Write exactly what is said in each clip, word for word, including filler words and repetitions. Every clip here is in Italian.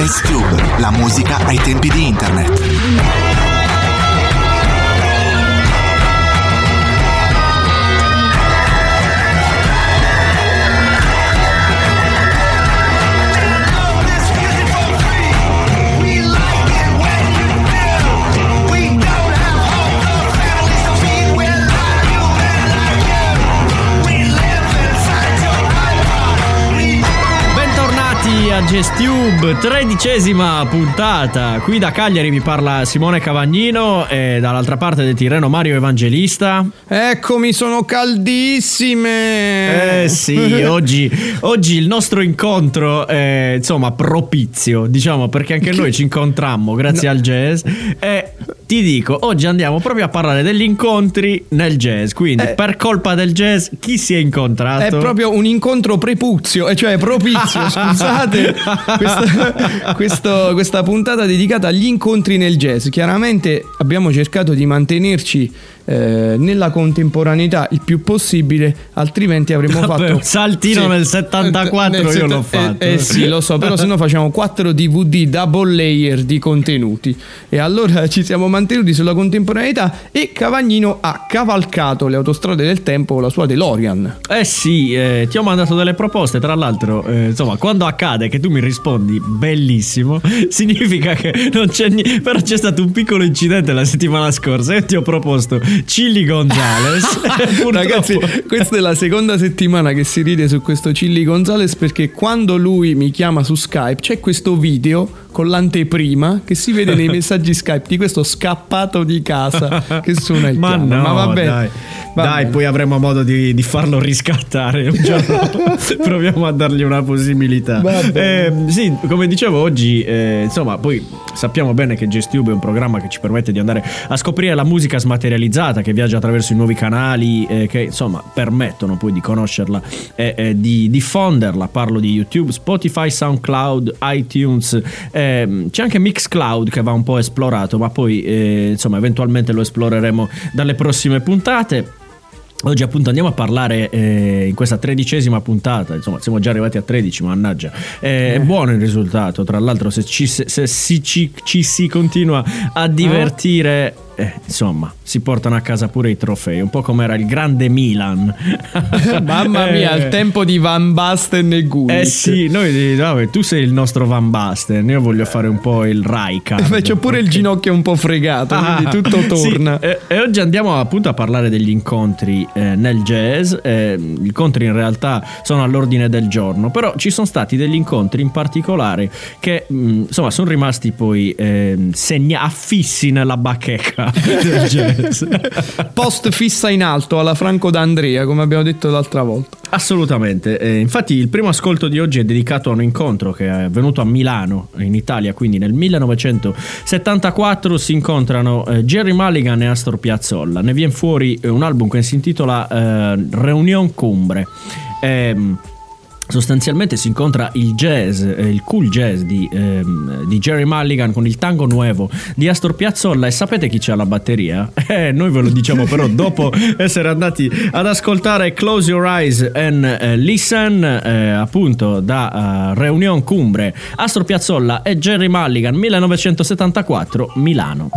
Jazz Tube, la musica ai tempi di internet. A Jazz Tube, tredicesima puntata. Qui da Cagliari vi parla Simone Cavagnino e dall'altra parte del Tirreno Mario Evangelista. Eccomi, sono caldissime. Eh sì, oggi, oggi il nostro incontro è insomma propizio, diciamo, perché anche noi ci incontrammo grazie no. al jazz. E ti dico, oggi andiamo proprio a parlare degli incontri nel jazz. Quindi eh, per colpa del jazz chi si è incontrato? È proprio un incontro prepuzio, cioè propizio, scusate. Questa, questo, questa puntata dedicata agli incontri nel jazz. Chiaramente abbiamo cercato di mantenerci eh, nella contemporaneità il più possibile, altrimenti avremmo Vabbè, fatto un saltino sì, nel settantaquattro nel io set... l'ho fatto eh, eh sì lo so, però se no facciamo quattro D V D double layer di contenuti, e allora ci siamo mantenuti sulla contemporaneità e Cavagnino ha cavalcato le autostrade del tempo con la sua DeLorean. Eh sì, eh, ti ho mandato delle proposte, tra l'altro eh, insomma, quando accade che tu mi rispondi bellissimo, significa che non c'è niente. Però c'è stato un piccolo incidente la settimana scorsa e ti ho proposto Chilli Gonzales. Ragazzi, questa è la seconda settimana che si ride su questo Chilli Gonzales, perché quando lui mi chiama su Skype c'è questo video con l'anteprima che si vede nei messaggi Skype di questo scappato di casa che suona il ma piano. No, ma vabbè, dai, va dai bene. Poi avremo modo di, di farlo riscattare un giorno. Proviamo a dargli una possibilità. Eh, sì, come dicevo oggi, eh, insomma, poi sappiamo bene che Jazz Tube è un programma che ci permette di andare a scoprire la musica smaterializzata, che viaggia attraverso i nuovi canali, eh, che insomma permettono poi di conoscerla e eh, eh, di diffonderla. Parlo di YouTube, Spotify, SoundCloud, iTunes. Eh, c'è anche Mixcloud che va un po' esplorato, ma poi eh, insomma eventualmente lo esploreremo dalle prossime puntate. Oggi appunto andiamo a parlare eh, in questa tredicesima puntata, insomma siamo già arrivati a tredici, mannaggia, eh, è buono il risultato, tra l'altro se ci, se, se si, ci, ci si continua a divertire, eh, insomma si portano a casa pure i trofei, un po' come era il grande Milan. Mamma mia, il tempo di Van Basten e Gullit. Eh sì, noi vabbè, tu sei il nostro Van Basten, io voglio fare un po' il Rijkaard. C'ho pure okay. il ginocchio un po' fregato, ah, quindi tutto torna. Sì, e, e oggi andiamo appunto a parlare degli incontri eh, nel jazz. Eh, gli incontri in realtà sono all'ordine del giorno, però ci sono stati degli incontri in particolare che mh, insomma sono rimasti poi eh, segna- affissi nella bacheca del jazz. Post fissa in alto alla Franco D'Andrea, come abbiamo detto l'altra volta. Assolutamente, eh, infatti il primo ascolto di oggi è dedicato a un incontro che è avvenuto a Milano, in Italia, quindi nel millenovecentosettantaquattro si incontrano eh, Gerry Mulligan e Astor Piazzolla. Ne viene fuori eh, un album che si intitola eh, Reunion Cumbre. Eh, Sostanzialmente si incontra il jazz, eh, il cool jazz di, ehm, di Gerry Mulligan con il tango nuovo di Astor Piazzolla. E sapete chi c'è alla batteria? Eh, noi ve lo diciamo però dopo essere andati ad ascoltare Close Your Eyes and eh, Listen, eh, appunto da uh, Reunion Cumbre, Astor Piazzolla e Gerry Mulligan, millenovecentosettantaquattro, Milano.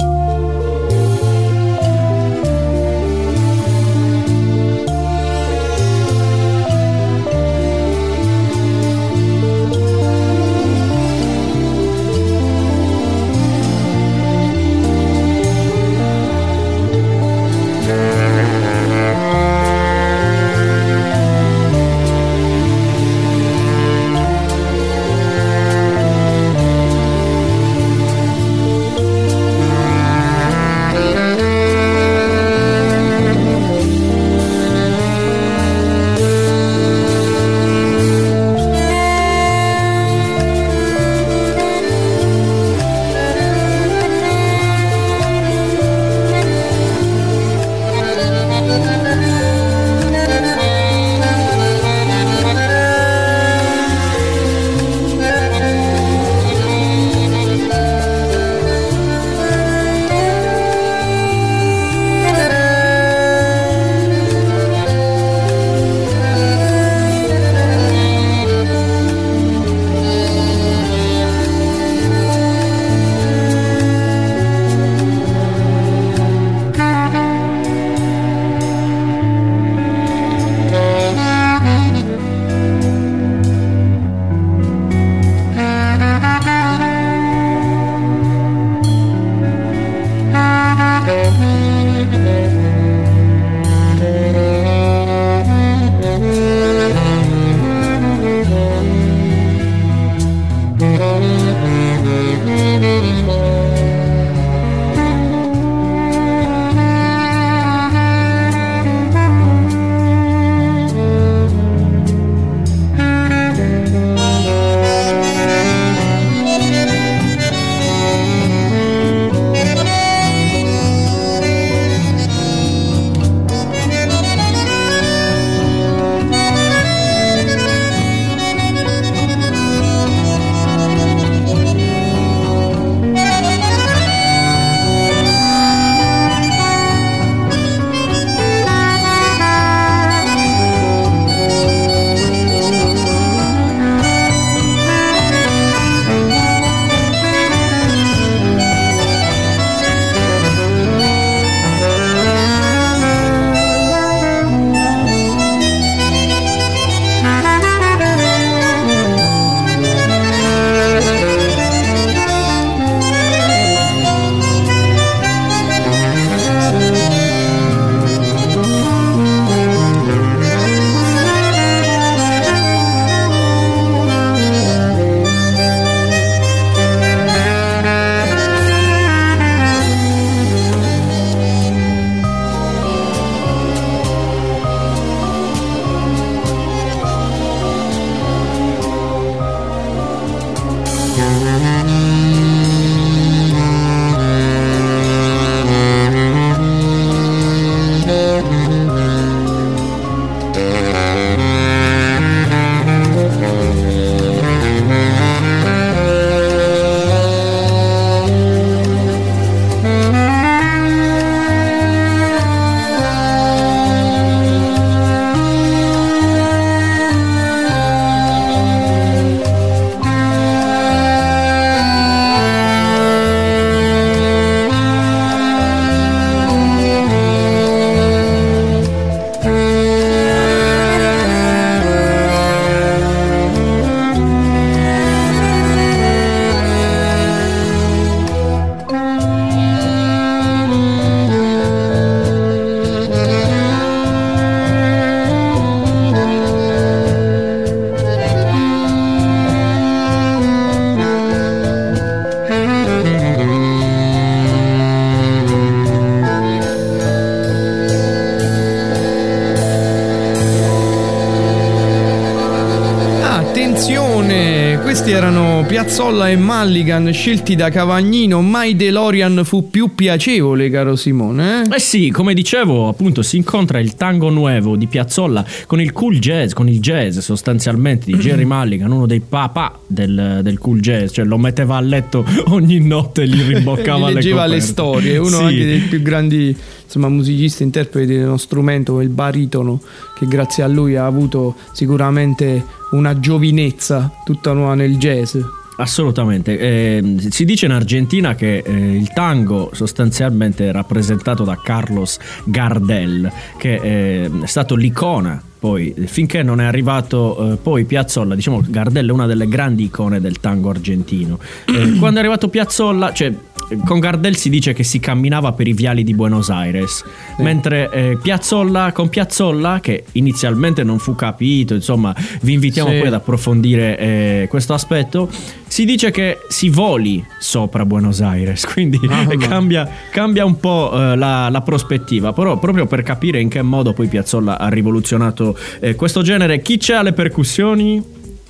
Attenzione, questi erano Piazzolla e Mulligan, scelti da Cavagnino. Mai DeLorean fu più piacevole, caro Simone. Eh, eh sì, come dicevo, appunto si incontra il tango nuovo di Piazzolla con il cool jazz, con il jazz sostanzialmente di Gerry Mulligan, uno dei papà del, del cool jazz, cioè lo metteva a letto ogni notte e gli rimboccava gli le leggeva coperte. le storie, uno Sì. anche dei più grandi, insomma, musicisti, interpreti dello strumento, il baritono, che grazie a lui ha avuto sicuramente una giovinezza tutta nuova nel jazz. Assolutamente, eh, si dice in Argentina che eh, il tango sostanzialmente è rappresentato da Carlos Gardel, che eh, è stato l'icona. Poi, finché non è arrivato eh, poi Piazzolla, diciamo Gardel è una delle grandi icone del tango argentino. Eh, quando è arrivato Piazzolla, cioè con Gardel si dice che si camminava per i viali di Buenos Aires, sì. mentre eh, Piazzolla, con Piazzolla, che inizialmente non fu capito, insomma, vi invitiamo sì. poi ad approfondire eh, questo aspetto, si dice che si voli sopra Buenos Aires, quindi ah, cambia, cambia un po' eh, la, la prospettiva, però proprio per capire in che modo poi Piazzolla ha rivoluzionato Eh, questo genere. Chi c'è alle percussioni?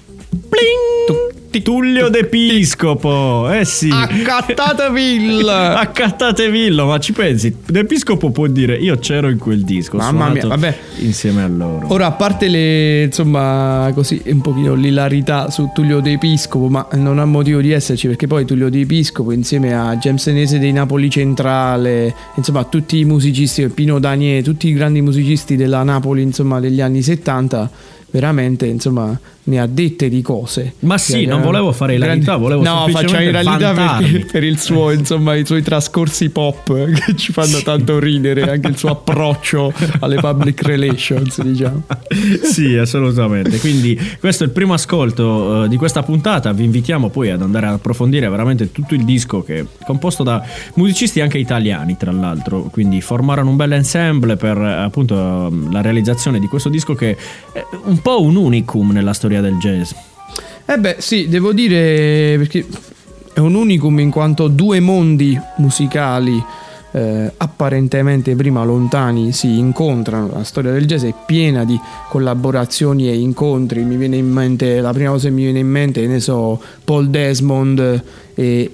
Pling! Tullio De Piscopo, eh sì. Accattatevillo. Accattatevillo, ma ci pensi? De Piscopo può dire io c'ero in quel disco, mamma mia, vabbè, insieme a loro. Ora, a parte le, insomma, così un pochino l'ilarità su Tullio De Piscopo, ma non ha motivo di esserci, perché poi Tullio De Piscopo insieme a James Senese dei Napoli Centrale, insomma tutti i musicisti, Pino Daniele, tutti i grandi musicisti della Napoli, insomma, degli anni settanta, veramente, insomma, ne ha dette di cose. Ma sì, non volevo fare ilarità, volevo no, facciamo ilarità perché per il suo, insomma, i suoi trascorsi pop che ci fanno sì. tanto ridere, anche il suo approccio alle public relations, diciamo. Sì, assolutamente. Quindi questo è il primo ascolto uh, di questa puntata. Vi invitiamo poi ad andare ad approfondire veramente tutto il disco, che è composto da musicisti anche italiani, tra l'altro, quindi formarono un bel ensemble per appunto la realizzazione di questo disco, che è un po' un unicum nella storia del jazz. Eh beh sì, devo dire, perché è un unicum in quanto due mondi musicali eh, apparentemente prima lontani si incontrano. La storia del jazz è piena di collaborazioni e incontri. Mi viene in mente, la prima cosa che mi viene in mente, ne so, Paul Desmond e,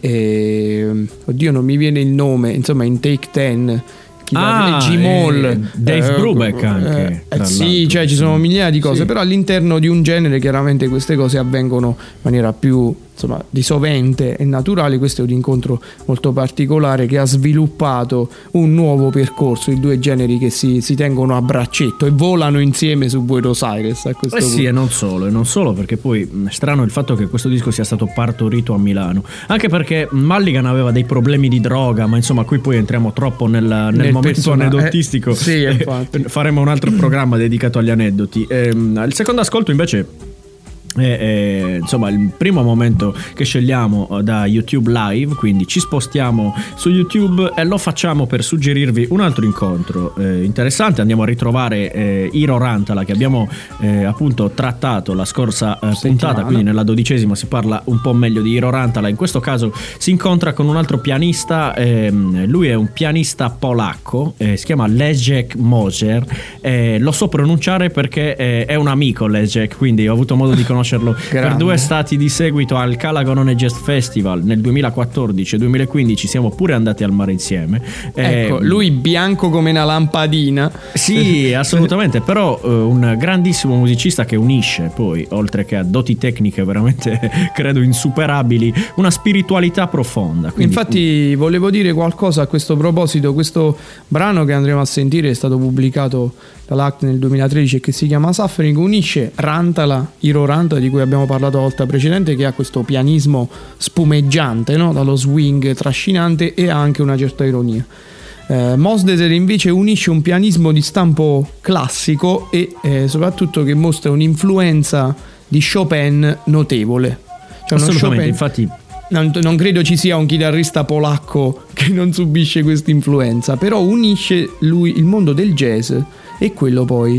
e oddio non mi viene il nome, insomma in Take Ten, ah, G-Moll, Dave eh, Brubeck anche eh, sì, cioè ci sono migliaia di cose, sì. però all'interno di un genere chiaramente queste cose avvengono in maniera più, insomma, di sovente e naturale. Questo è un incontro molto particolare che ha sviluppato un nuovo percorso, i due generi che si, si tengono a braccetto e volano insieme su Buenos Aires a questo eh punto. Sì, e non solo, e non solo, perché poi è strano il fatto che questo disco sia stato partorito a Milano, anche perché Mulligan aveva dei problemi di droga, ma insomma qui poi entriamo troppo nel, nel, nel momento persona, aneddotistico, eh, sì, infatti. Faremo un altro programma dedicato agli aneddoti. Ehm, il secondo ascolto invece è, è, insomma, il primo momento che scegliamo da YouTube Live, quindi ci spostiamo su YouTube e lo facciamo per suggerirvi un altro incontro eh, interessante. Andiamo a ritrovare eh, Iro Rantala, che abbiamo eh, appunto trattato la scorsa eh, puntata, quindi nella dodicesima si parla un po' meglio di Iro Rantala. In questo caso si incontra con un altro pianista, ehm, lui è un pianista polacco, eh, si chiama Leszek Moser, eh, lo so pronunciare perché eh, è un amico Leszek, quindi ho avuto modo di conoscere per due stati di seguito al Calagonone Jazz Festival nel duemilaquattordici e duemilaquindici. Siamo pure andati al mare insieme. Ecco, eh, lui bianco come una lampadina. Sì, assolutamente. Però eh, un grandissimo musicista che unisce poi, oltre che a doti tecniche veramente credo insuperabili, una spiritualità profonda. Quindi... Infatti volevo dire qualcosa a questo proposito. Questo brano che andremo a sentire è stato pubblicato dall'A C T nel duemilatredici e che si chiama Suffering, unisce Rantala, Iro Rantala, di cui abbiamo parlato la volta precedente, che ha questo pianismo spumeggiante, no? Dallo swing trascinante, e ha anche una certa ironia. eh, Mosdeser invece unisce un pianismo di stampo classico e eh, soprattutto che mostra un'influenza di Chopin notevole. Cioè assolutamente, Chopin, infatti Non, non credo ci sia un chitarrista polacco che non subisce questa influenza, però unisce lui il mondo del jazz e quello poi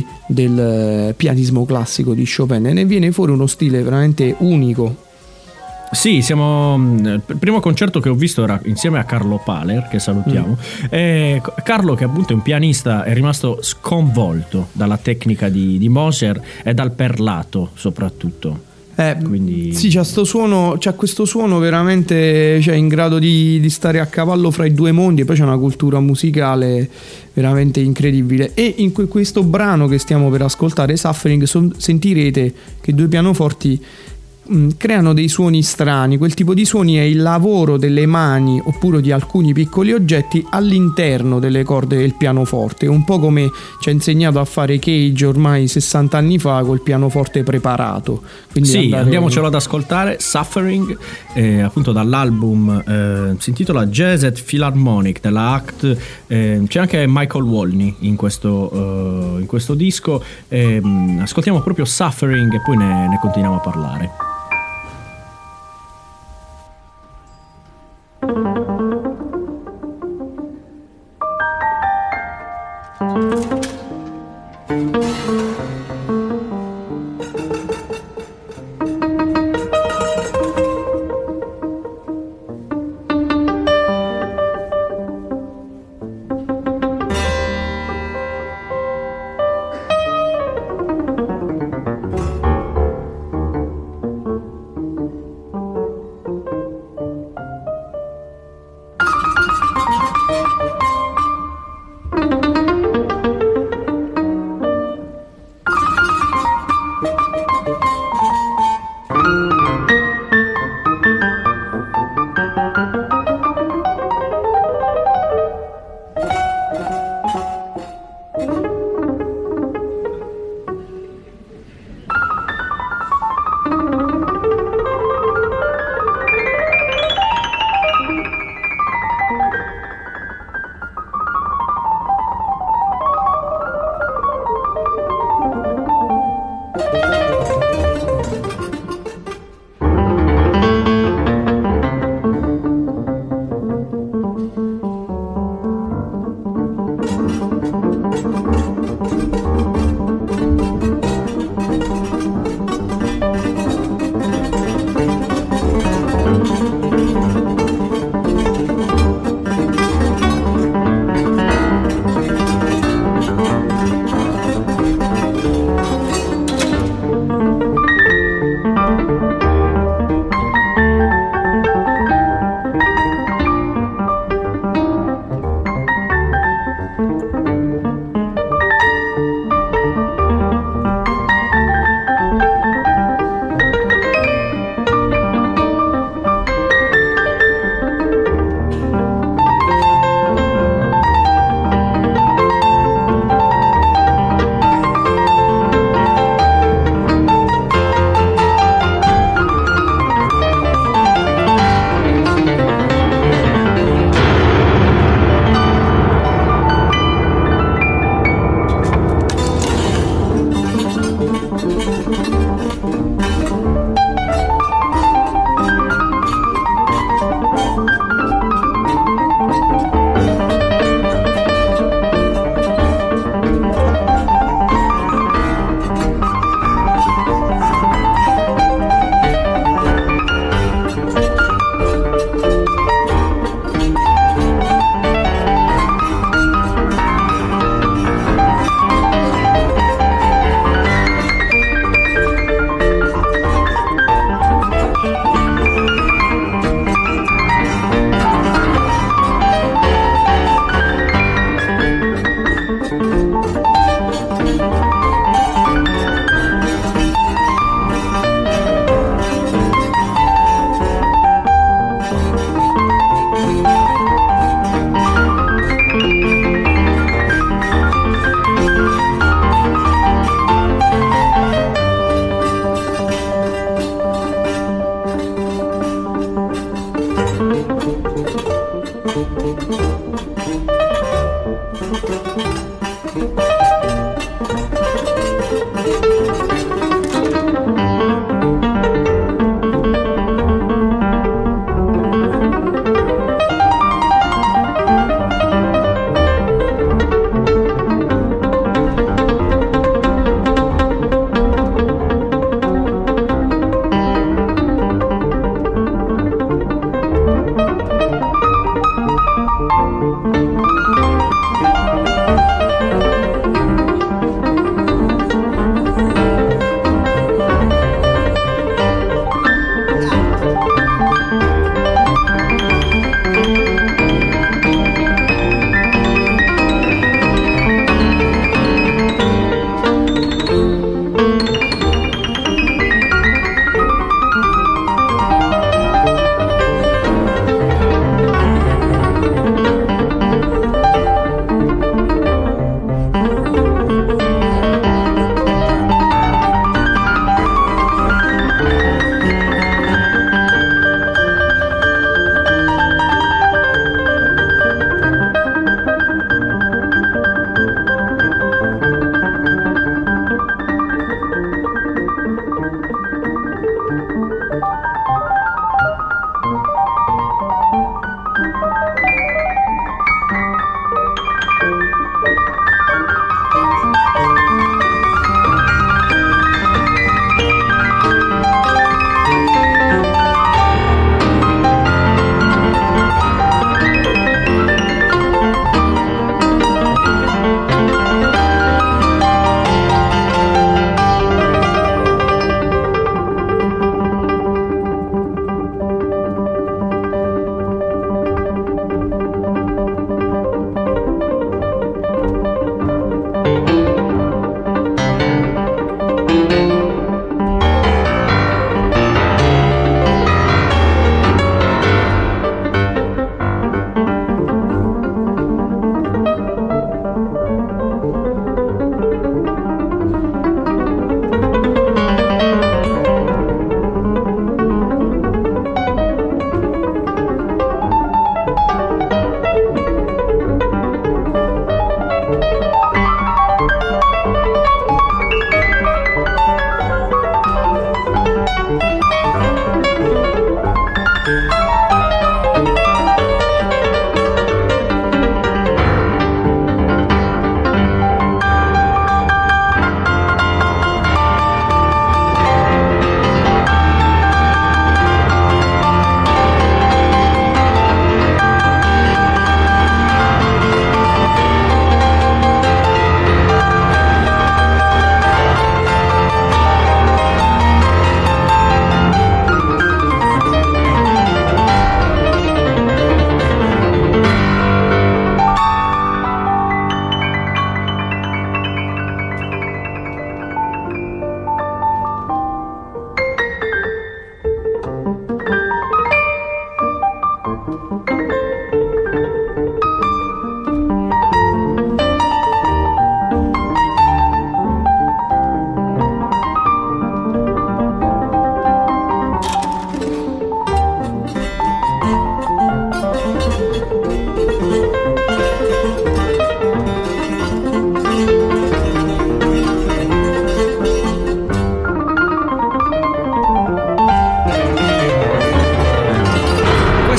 del pianismo classico di Chopin, e ne viene fuori uno stile veramente unico. Sì, siamo. Il primo concerto che ho visto era insieme a Carlo Paler, che salutiamo. Mm. E Carlo, che appunto è un pianista, è rimasto sconvolto dalla tecnica di, di Moser e dal perlato soprattutto. Eh, Quindi... Sì, c'ha, sto suono, c'ha questo suono veramente, cioè, in grado di, di stare a cavallo fra i due mondi, e poi c'è una cultura musicale veramente incredibile. E in que- questo brano che stiamo per ascoltare, Suffering, son- sentirete che due pianoforti mh, creano dei suoni strani. Quel tipo di suoni è il lavoro delle mani oppure di alcuni piccoli oggetti all'interno delle corde del pianoforte, un po' come ci ha insegnato a fare Cage ormai sessanta anni fa col pianoforte preparato. Quindi sì, andare... andiamocelo ad ascoltare. Suffering, eh, appunto dall'album, eh, si intitola Jazz at Philharmonic della Act. Eh, c'è anche Michael Wolny in questo, uh, in questo disco. Eh, ascoltiamo proprio Suffering e poi ne, ne continuiamo a parlare.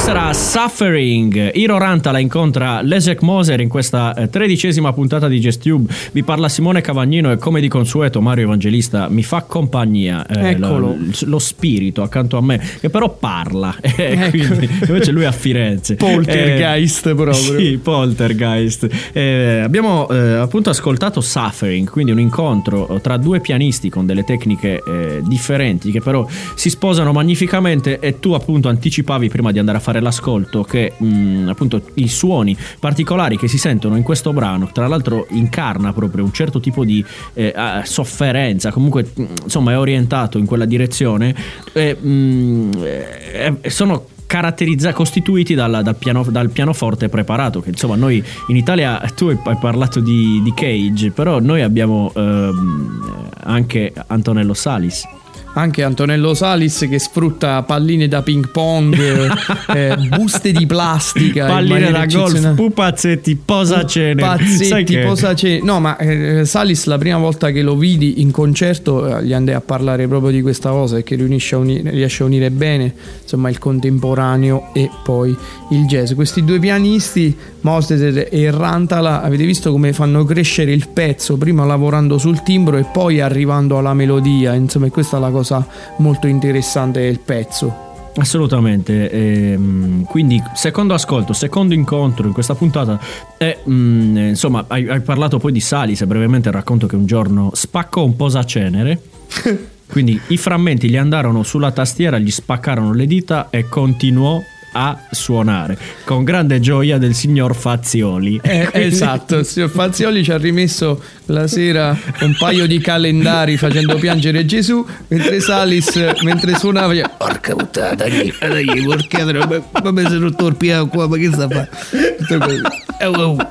Questa era Suffering. Iro Rantala incontra Leszek Moser in questa eh, tredicesima puntata di Gestube. Vi parla Simone Cavagnino e come di consueto Mario Evangelista mi fa compagnia. Eh, Eccolo. Lo, lo spirito accanto a me, che però parla. Eh, Ecco. quindi, invece lui a Firenze. Poltergeist Eh, proprio. Sì, Poltergeist. Eh, abbiamo eh, appunto ascoltato Suffering, quindi un incontro tra due pianisti con delle tecniche eh, differenti che però si sposano magnificamente, e tu appunto anticipavi prima di andare a fare l'ascolto che mh, appunto i suoni particolari che si sentono in questo brano, tra l'altro incarna proprio un certo tipo di eh, sofferenza, comunque mh, insomma è orientato in quella direzione, e, mh, eh, sono caratterizzati, costituiti dal, dal, piano, dal pianoforte preparato, che insomma noi in Italia, tu hai parlato di, di Cage, però noi abbiamo ehm, anche Antonello Salis. Anche Antonello Salis che sfrutta palline da ping pong, eh, buste di plastica, palline da golf, pupazzetti, posacene. Pupazzetti, posacene. No, ma eh, Salis la prima volta che lo vidi in concerto eh, gli andai a parlare proprio di questa cosa, e che riunisce a unire, riesce a unire bene insomma il contemporaneo e poi il jazz. Questi due pianisti, Moser e Rantala, avete visto come fanno crescere il pezzo, prima lavorando sul timbro e poi arrivando alla melodia, insomma, e questa è la cosa molto interessante del pezzo. Assolutamente. Ehm, quindi secondo ascolto, secondo incontro in questa puntata e, mh, insomma hai, hai parlato poi di Salis, e brevemente racconto che un giorno spaccò un posacenere. Quindi i frammenti gli andarono sulla tastiera, gli spaccarono le dita e continuò a suonare con grande gioia del signor Fazioli. Eh, Quindi... Esatto, il signor Fazioli ci ha rimesso la sera un paio di calendari facendo piangere Gesù, mentre Salis, mentre suonava, gli... porca puttana, dai, dai, porca, ma mi sono rotto il piano qua, ma che sta a fare?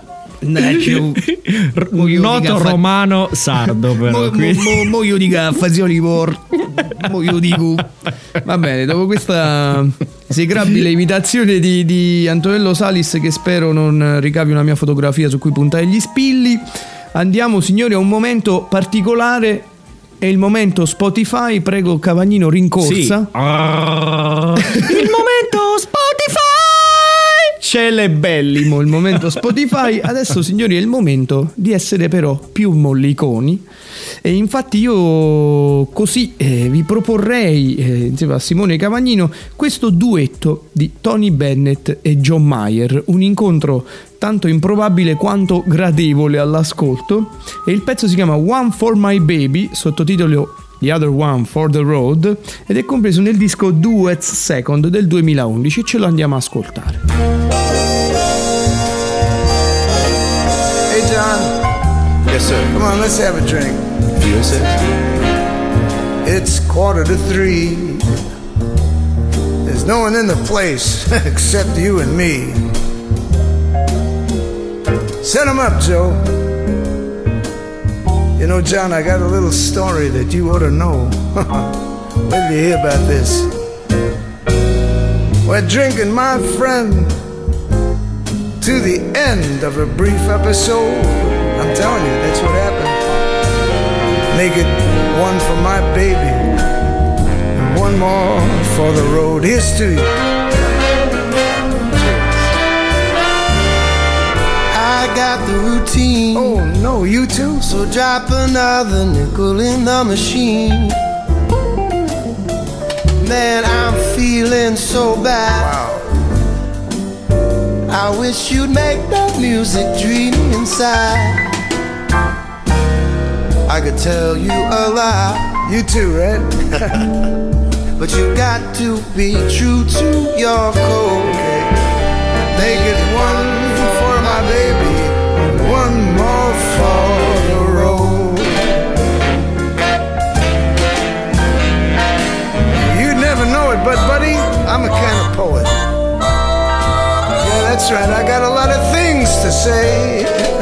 Noto romano sardo, però. Mo, mo, mo io dico a Fazioli por, mo io dico. Va bene, dopo questa esecrabile imitazione di, di Antonello Salis, che spero non ricavi una mia fotografia su cui puntare gli spilli, andiamo signori a un momento particolare. È il momento Spotify. Prego Cavagnino, rincorsa. Sì. Ah. Il momento Spotify. Celebellimo il momento Spotify. Adesso signori è il momento di essere però più molliconi, e infatti io così eh, vi proporrei eh, insieme a Simone Cavagnino questo duetto di Tony Bennett e John Mayer, un incontro tanto improbabile quanto gradevole all'ascolto, e il pezzo si chiama One for My Baby, sottotitolo The Other One for the Road, ed è compreso nel disco Duets Second del duemilaundici. Ce lo andiamo a ascoltare. Hey John. Yes, sir. Come on, let's have a drink. Fuel six. It's quarter to three. There's no one in the place except you and me. Set 'em up, Joe. You know, John, I got a little story that you ought to know. Wait till you hear about this. We're drinking, my friend, to the end of a brief episode. I'm telling you, that's what happened. Make it one for my baby, and one more for the road. Here's to you. I got the routine. Oh no, you too? So drop another nickel in the machine. Man, I'm feeling so bad. Wow. I wish you'd make that music dream inside. I could tell you a lie. You too, right? But you got to be true to your code. Okay. Make it one for my baby, and one more for the road. You'd never know it, but buddy, I'm a kind of poet. Yeah, that's right, I got a lot of things to say.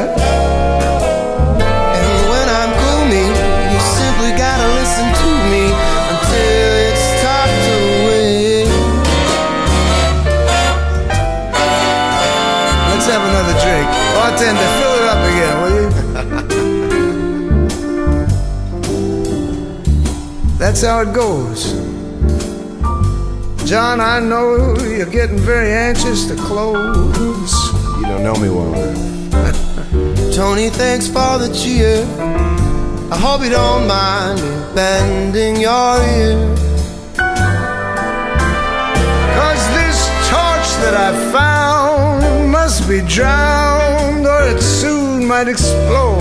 And when I'm gloomy, you simply gotta listen to me until it's tucked away. Let's have another drink. Bartender, fill it up again, will you? That's how it goes. John, I know you're getting very anxious to close. You don't know me well enough. Tony, thanks for the cheer. I hope you don't mind me bending your ear. Cause this torch that I found must be drowned or it soon might explode.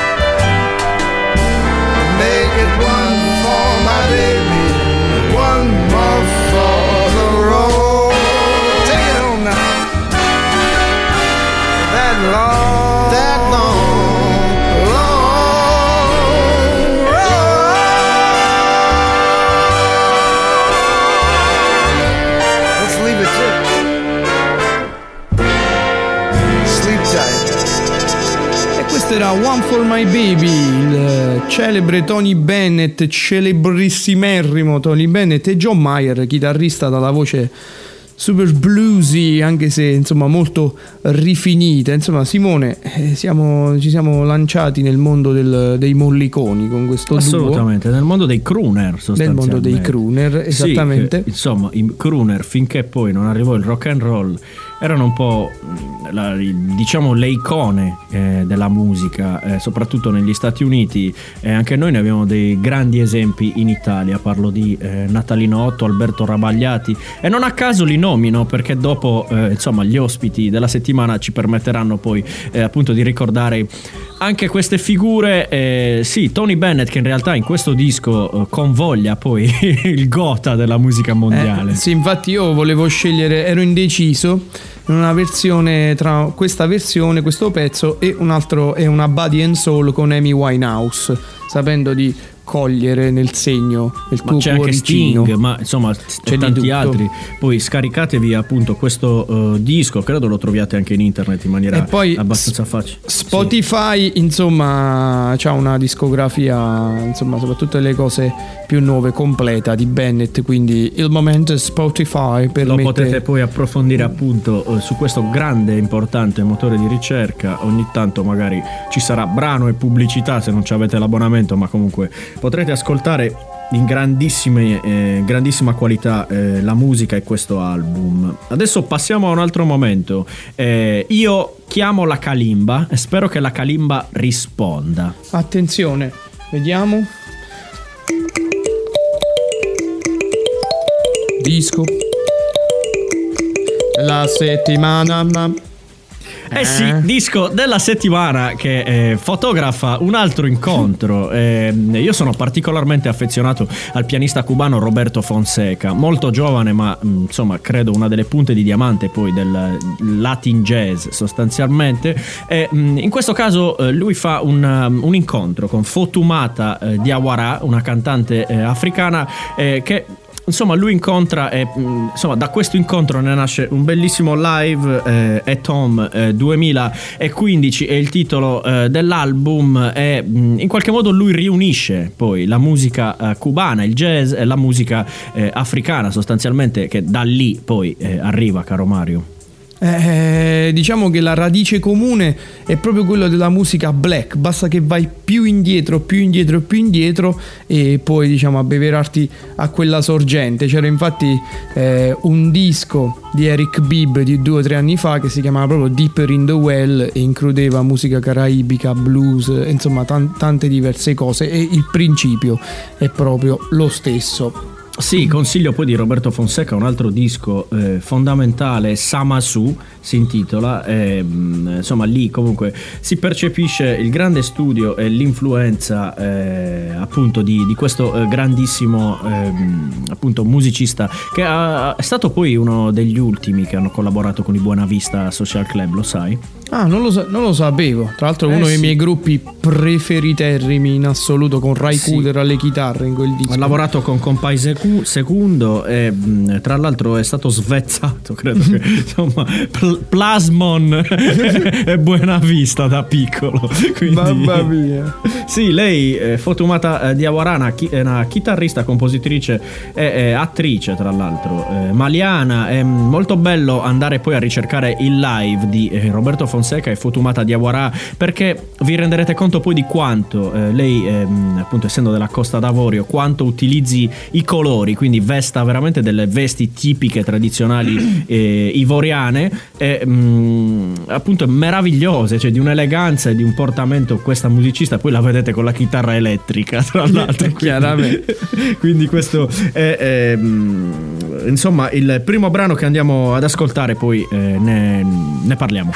Make it one for my baby, one more for the road. Take it home now. That long, that long, long road. Let's leave it to sleep tight. E questo era One for My Baby, il celebre Tony Bennett, celebrissimissimo Tony Bennett, e John Mayer, chitarrista dalla voce super bluesy, anche se insomma molto rifinita. Insomma, Simone, eh, siamo, ci siamo lanciati nel mondo del, dei molliconi con questo assolutamente duo. Nel mondo dei crooner, sostanzialmente. Nel mondo dei crooner, esattamente. Sì, che, insomma, i crooner, finché poi non arrivò il rock and roll, erano un po' la, diciamo le icone eh, della musica, eh, soprattutto negli Stati Uniti, e eh, anche noi ne abbiamo dei grandi esempi in Italia. Parlo di eh, Natalino Otto, Alberto Rabagliati, e non a caso li nomino perché dopo eh, insomma gli ospiti della settimana ci permetteranno poi eh, appunto di ricordare anche queste figure. Eh, sì, Tony Bennett, che in realtà in questo disco eh, convoglia poi il gotha della musica mondiale. Eh, sì, infatti io volevo scegliere, ero indeciso in una versione, tra questa versione, questo pezzo e un altro, e una Body and Soul con Amy Winehouse, sapendo di cogliere nel segno il ma tuo c'è cuoricino. anche Sting, ma insomma c'è tanti altri. Poi scaricatevi appunto questo uh, disco, credo lo troviate anche in internet in maniera e poi abbastanza facile. Spotify, sì. Insomma, c'ha una discografia, insomma, soprattutto le cose più nuove, completa di Bennett, quindi il momento Spotify permette... Lo potete poi approfondire appunto uh, su questo grande importante motore di ricerca. Ogni tanto magari ci sarà brano e pubblicità se non ci avete l'abbonamento, ma comunque potrete ascoltare in grandissime, eh, grandissima qualità eh, la musica e questo album. Adesso passiamo a un altro momento. Eh, io chiamo la Kalimba e spero che la Kalimba risponda. Attenzione, vediamo. Disco la settimana. Eh sì, disco della settimana che eh, fotografa un altro incontro. Eh, io sono particolarmente affezionato al pianista cubano Roberto Fonseca, molto giovane ma mh, insomma credo una delle punte di diamante poi del Latin jazz sostanzialmente. E, mh, in questo caso eh, lui fa un, um, un incontro con Fatoumata eh, Diawara, una cantante eh, africana eh, che... Insomma, lui incontra e insomma da questo incontro ne nasce un bellissimo live eh, at Home eh, duemilaquindici, e il titolo eh, dell'album è in qualche modo lui riunisce poi la musica eh, cubana, il jazz e la musica eh, africana sostanzialmente, che da lì poi eh, arriva, caro Mario. Eh, diciamo che la radice comune è proprio quella della musica black, basta che vai più indietro, più indietro, più indietro e poi diciamo abbeverarti a quella sorgente. C'era infatti eh, un disco di Eric Bibb di due o tre anni fa che si chiamava proprio Deeper in the Well e includeva musica caraibica, blues, insomma t- tante diverse cose, e il principio è proprio lo stesso. Sì, consiglio poi di Roberto Fonseca un altro disco eh, fondamentale, Samasu si intitola, e, mh, insomma lì comunque si percepisce il grande studio e l'influenza eh, appunto di, di questo eh, grandissimo eh, appunto musicista che ha, è stato poi uno degli ultimi che hanno collaborato con i Buena Vista Social Club, lo sai? Ah, non lo, sa- non lo sapevo. Tra l'altro Eh, uno dei sì. miei gruppi preferiterrimi in assoluto, con Ray Sì. Cooder alle chitarre in quel disco. Ha lavorato con Compay Secu- Secundo e mh, tra l'altro è stato svezzato, credo che insomma pl- Plasmon e Buena Vista da piccolo. Quindi, Mamma mia. Sì, lei eh, Fatoumata eh, Diawara chi- è una chitarrista, compositrice e e attrice tra l'altro eh, maliana. È molto bello andare poi a ricercare il live di eh, Roberto Fonseca Fonseca e Fatoumata Diawara, perché vi renderete conto poi di quanto eh, lei, ehm, appunto essendo della Costa d'Avorio, quanto utilizzi i colori, quindi vesta veramente delle vesti tipiche tradizionali eh, ivoriane e mh, appunto meravigliose, cioè di un'eleganza e di un portamento. Questa musicista poi la vedete con la chitarra elettrica, tra l'altro, chiaramente. Quindi questo è, è mh, insomma il primo brano che andiamo ad ascoltare, poi eh, ne, ne parliamo.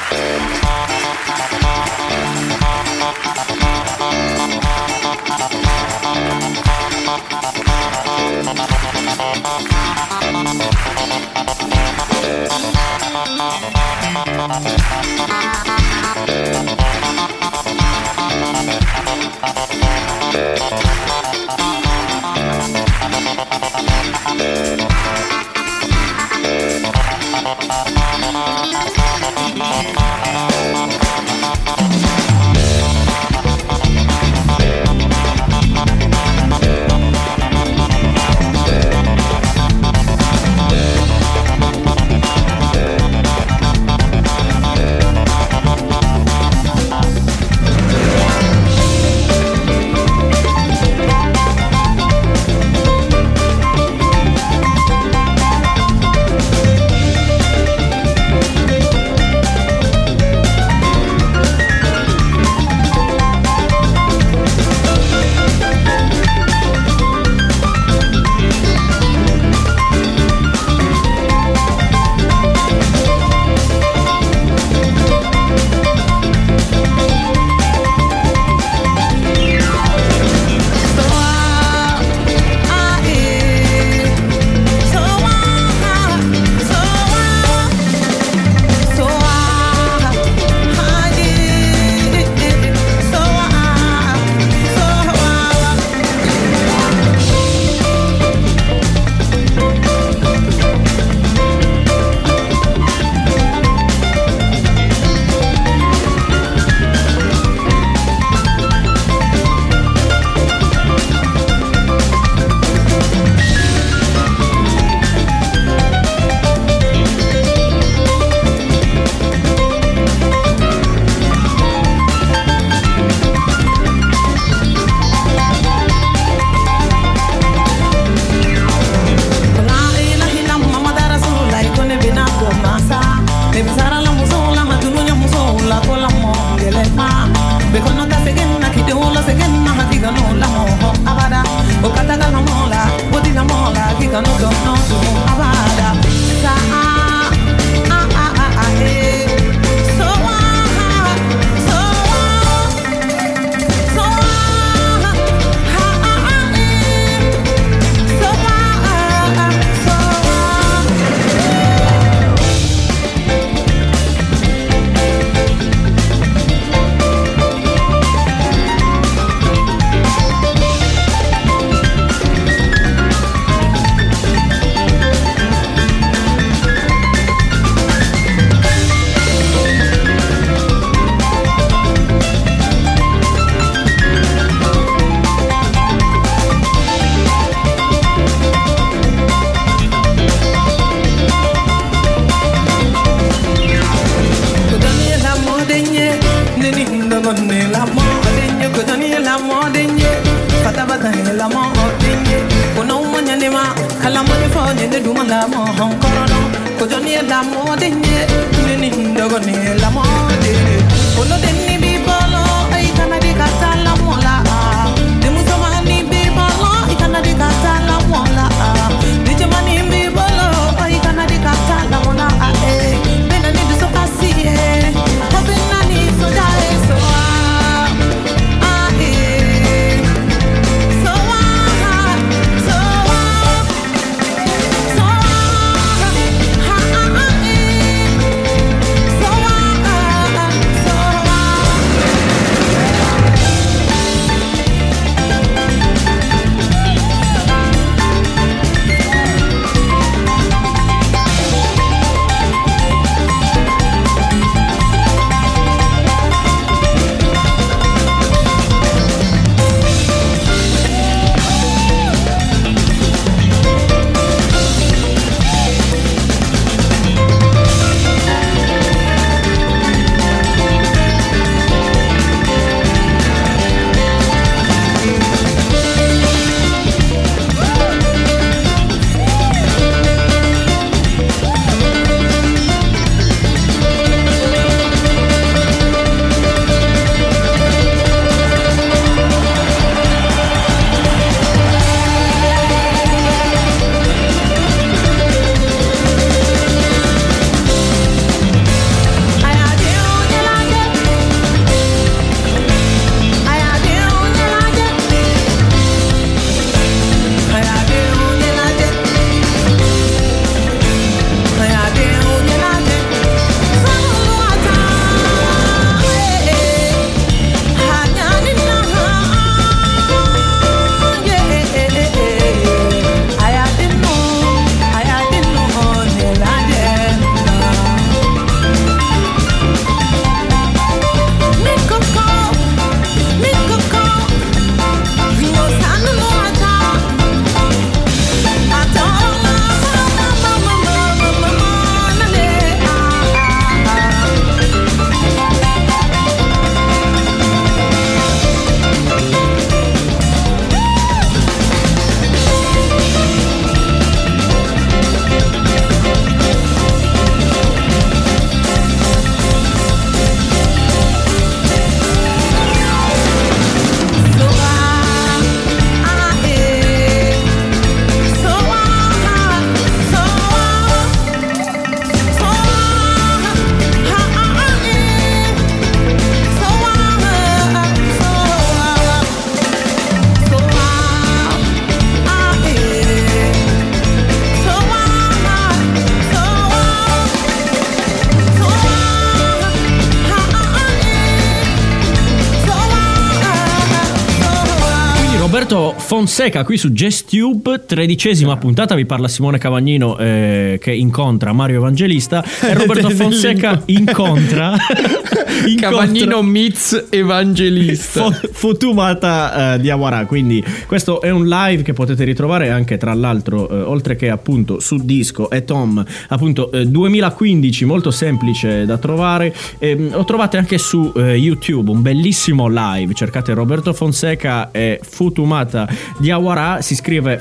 Roberto Fonseca qui su GestTube, tredicesima puntata. Vi parla Simone Cavagnino eh, che incontra Mario Evangelista e Roberto Fonseca incontra, incontra Cavagnino meets Evangelista F- Futumata eh, di Awara. Quindi questo è un live che potete ritrovare anche, tra l'altro, eh, oltre che appunto su disco e Tom, appunto eh, duemilaquindici, molto semplice da trovare. Eh, lo trovate anche su eh, YouTube, un bellissimo live. Cercate Roberto Fonseca e Futumata di Awara, si scrive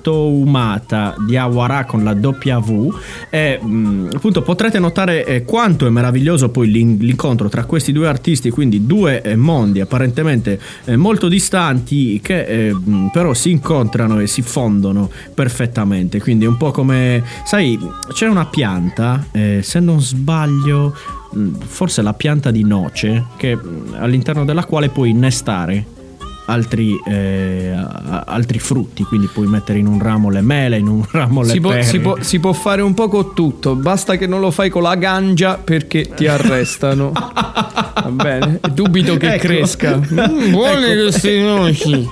Fatoumata di Awara con la W, e mh, appunto potrete notare eh, quanto è meraviglioso poi l'in- l'incontro tra questi due artisti, quindi due eh, mondi apparentemente eh, molto distanti che eh, mh, però si incontrano e si fondono perfettamente. Quindi un po' come, sai, c'è una pianta, eh, se non sbaglio forse la pianta di noce, che all'interno della quale puoi innestare altri, eh, altri frutti, quindi puoi mettere in un ramo le mele, in un ramo le si può, pere. si, può, si può fare un po' con tutto, basta che non lo fai con la ganja perché ti arrestano. Va bene, dubito che Ecco. cresca. Mm, buone Ecco. queste noci.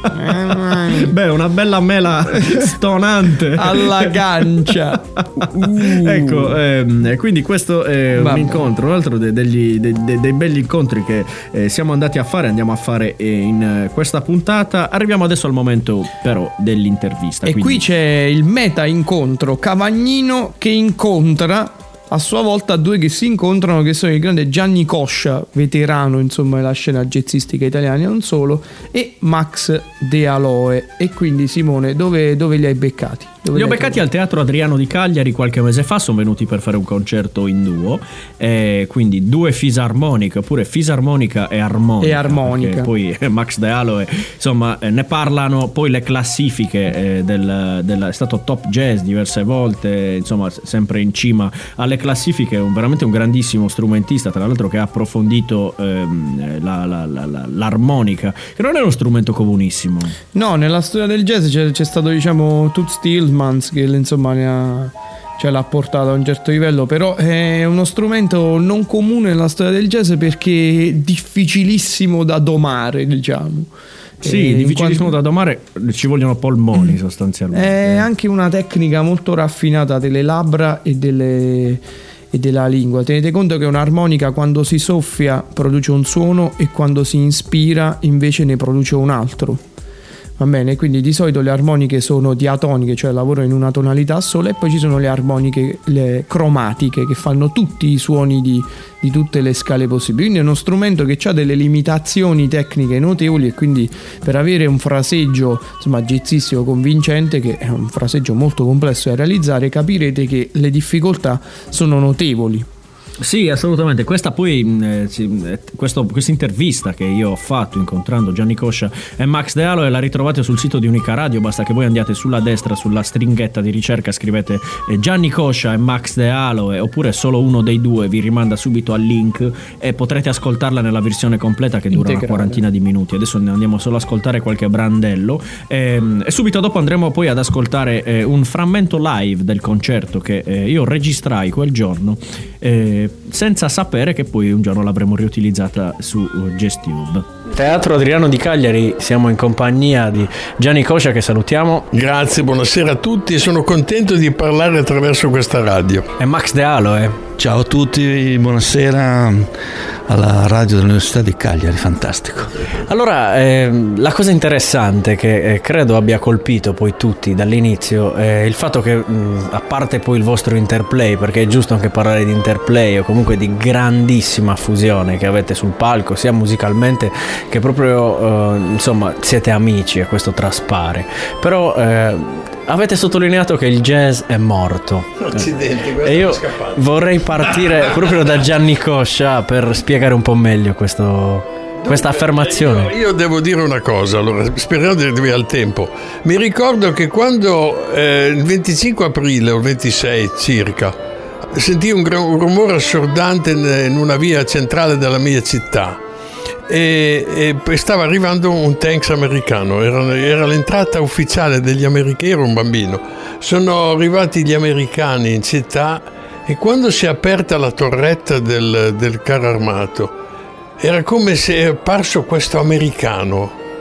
Beh, una bella mela stonante Alla gancia. Uh. Ecco, ehm, quindi questo è Vabbè. un incontro, un altro de- degli, de- de- dei belli incontri che eh, siamo andati a fare, andiamo a fare eh, in eh, questa puntata. Arriviamo adesso al momento però dell'intervista. E quindi... qui c'è il meta incontro, Cavagnino che incontra a sua volta due che si incontrano, che sono il grande Gianni Coscia, veterano insomma della scena jazzistica italiana e non solo, e Max De Aloe. E quindi Simone, dove, dove li hai beccati? Dove Li ho li hai beccati trovati? al Teatro Adriano di Cagliari qualche mese fa, sono venuti per fare un concerto in duo, eh, quindi due fisarmoniche, oppure fisarmonica e armonica. E armonica. Perché poi eh, Max De Aloe, insomma, eh, ne parlano poi le classifiche eh, del, del, è stato top jazz diverse volte, insomma, sempre in cima alle classifiche, un, veramente un grandissimo strumentista, tra l'altro, che ha approfondito ehm, la, la, la, la, l'armonica, che non è uno strumento comunissimo. No, nella storia del jazz c'è, c'è stato, diciamo, Toots Thielemans che insomma ne ha, cioè, l'ha portato a un certo livello, però è uno strumento non comune nella storia del jazz perché è difficilissimo da domare, diciamo. Sì, Eh, in difficilissimo quanto- da domare, ci vogliono polmoni sostanzialmente. È anche una tecnica molto raffinata delle labbra e delle e della lingua. Tenete conto che un'armonica, quando si soffia, produce un suono, e quando si inspira invece ne produce un altro. Va bene, quindi di solito le armoniche sono diatoniche, cioè lavorano in una tonalità sola, e poi ci sono le armoniche le cromatiche che fanno tutti i suoni di, di tutte le scale possibili. Quindi è uno strumento che ha delle limitazioni tecniche notevoli, e quindi per avere un fraseggio insomma jazzistico convincente, che è un fraseggio molto complesso da realizzare, capirete che le difficoltà sono notevoli. Sì, assolutamente. Questa poi eh, sì, eh, questo, questa intervista che io ho fatto incontrando Gianni Coscia e Max De Aloe la ritrovate sul sito di Unica Radio. Basta che voi andiate sulla destra, sulla stringhetta di ricerca, scrivete eh, Gianni Coscia e Max De Aloe, oppure solo uno dei due, vi rimanda subito al link e potrete ascoltarla nella versione completa, che dura Integrale. una quarantina di minuti. Adesso ne andiamo solo ad ascoltare qualche brandello e, e subito dopo andremo poi ad ascoltare eh, un frammento live del concerto che eh, io registrai quel giorno, eh, senza sapere che poi un giorno l'avremo riutilizzata su uh, GestTube. Teatro Adriano di Cagliari, siamo in compagnia di Gianni Coscia, che salutiamo, Grazie, buonasera a tutti, sono contento di parlare attraverso questa radio. e Max De Aloe. Ciao a tutti, buonasera alla radio dell'Università di Cagliari, fantastico. Allora, eh, la cosa interessante che eh, credo abbia colpito poi tutti dall'inizio è il fatto che, mh, a parte poi il vostro interplay, perché è giusto anche parlare di interplay o comunque di grandissima fusione che avete sul palco, sia musicalmente che proprio, eh, insomma, siete amici, e questo traspare. Però eh, avete sottolineato che il jazz è morto. Accidenti, questo E io è scappato. vorrei partire proprio da Gianni Coscia per spiegare un po' meglio questo, questa affermazione. Io, io devo dire una cosa, allora, speriamo di arrivare al tempo. Mi ricordo che quando eh, il venticinque aprile o il ventisei circa sentii un, gr- un rumore assordante in, in una via centrale della mia città. E, e stava arrivando un tanks americano, era, era l'entrata ufficiale degli americani, ero un bambino, sono arrivati gli americani in città, e quando si è aperta la torretta del, del carro armato era come se è apparso questo americano,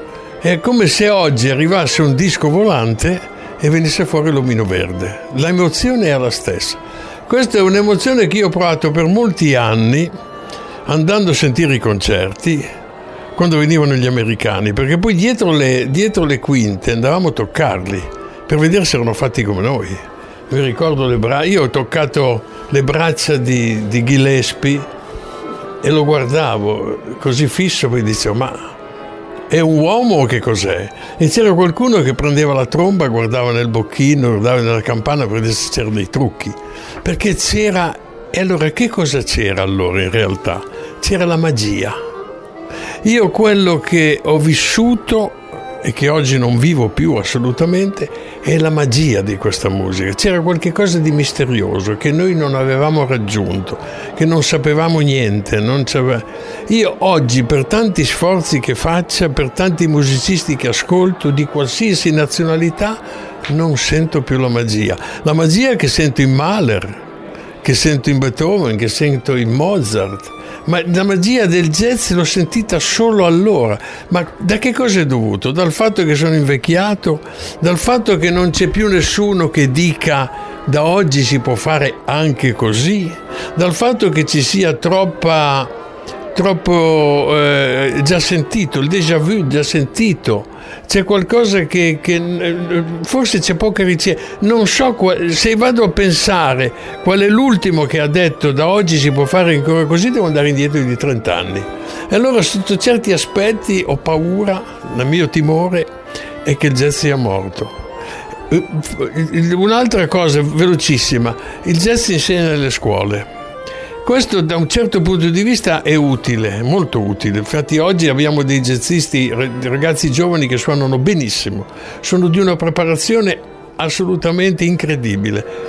È come se oggi arrivasse un disco volante e venisse fuori l'omino verde. L'emozione è la stessa. Questa è un'emozione che io ho provato per molti anni andando a sentire i concerti quando venivano gli americani, perché poi dietro le, dietro le quinte andavamo a toccarli per vedere se erano fatti come noi. Mi ricordo le braccia, io ho toccato le braccia di, di Gillespie e lo guardavo così fisso, poi dicevo: ma è un uomo o che cos'è? E c'era qualcuno che prendeva la tromba, guardava nel bocchino, guardava nella campana per vedere se c'erano dei trucchi, perché c'era. E allora che cosa c'era allora in realtà? C'era la magia. Io quello che ho vissuto e che oggi non vivo più assolutamente è la magia di questa musica. C'era qualche cosa di misterioso che noi non avevamo raggiunto, che non sapevamo niente. Non sapeva... Io oggi, per tanti sforzi che faccia, per tanti musicisti che ascolto di qualsiasi nazionalità, non sento più la magia. La magia che sento in Mahler, che sento in Beethoven, che sento in Mozart. Ma la magia del jazz l'ho sentita solo allora. Ma da che cosa è dovuto? Dal fatto che sono invecchiato? Dal fatto che non c'è più nessuno che dica da oggi si può fare anche così? Dal fatto che ci sia troppa, troppo eh, già sentito, il déjà vu già sentito? C'è qualcosa che, che forse c'è poca ricerca. Non so, se vado a pensare qual è l'ultimo che ha detto da oggi si può fare ancora così, devo andare indietro di trenta anni. E allora sotto certi aspetti ho paura, il mio timore è che il jazz sia morto. Un'altra cosa velocissima: il jazz si insegna nelle scuole. Questo da un certo punto di vista è utile, molto utile. Infatti oggi abbiamo dei jazzisti, ragazzi giovani che suonano benissimo, sono di una preparazione assolutamente incredibile.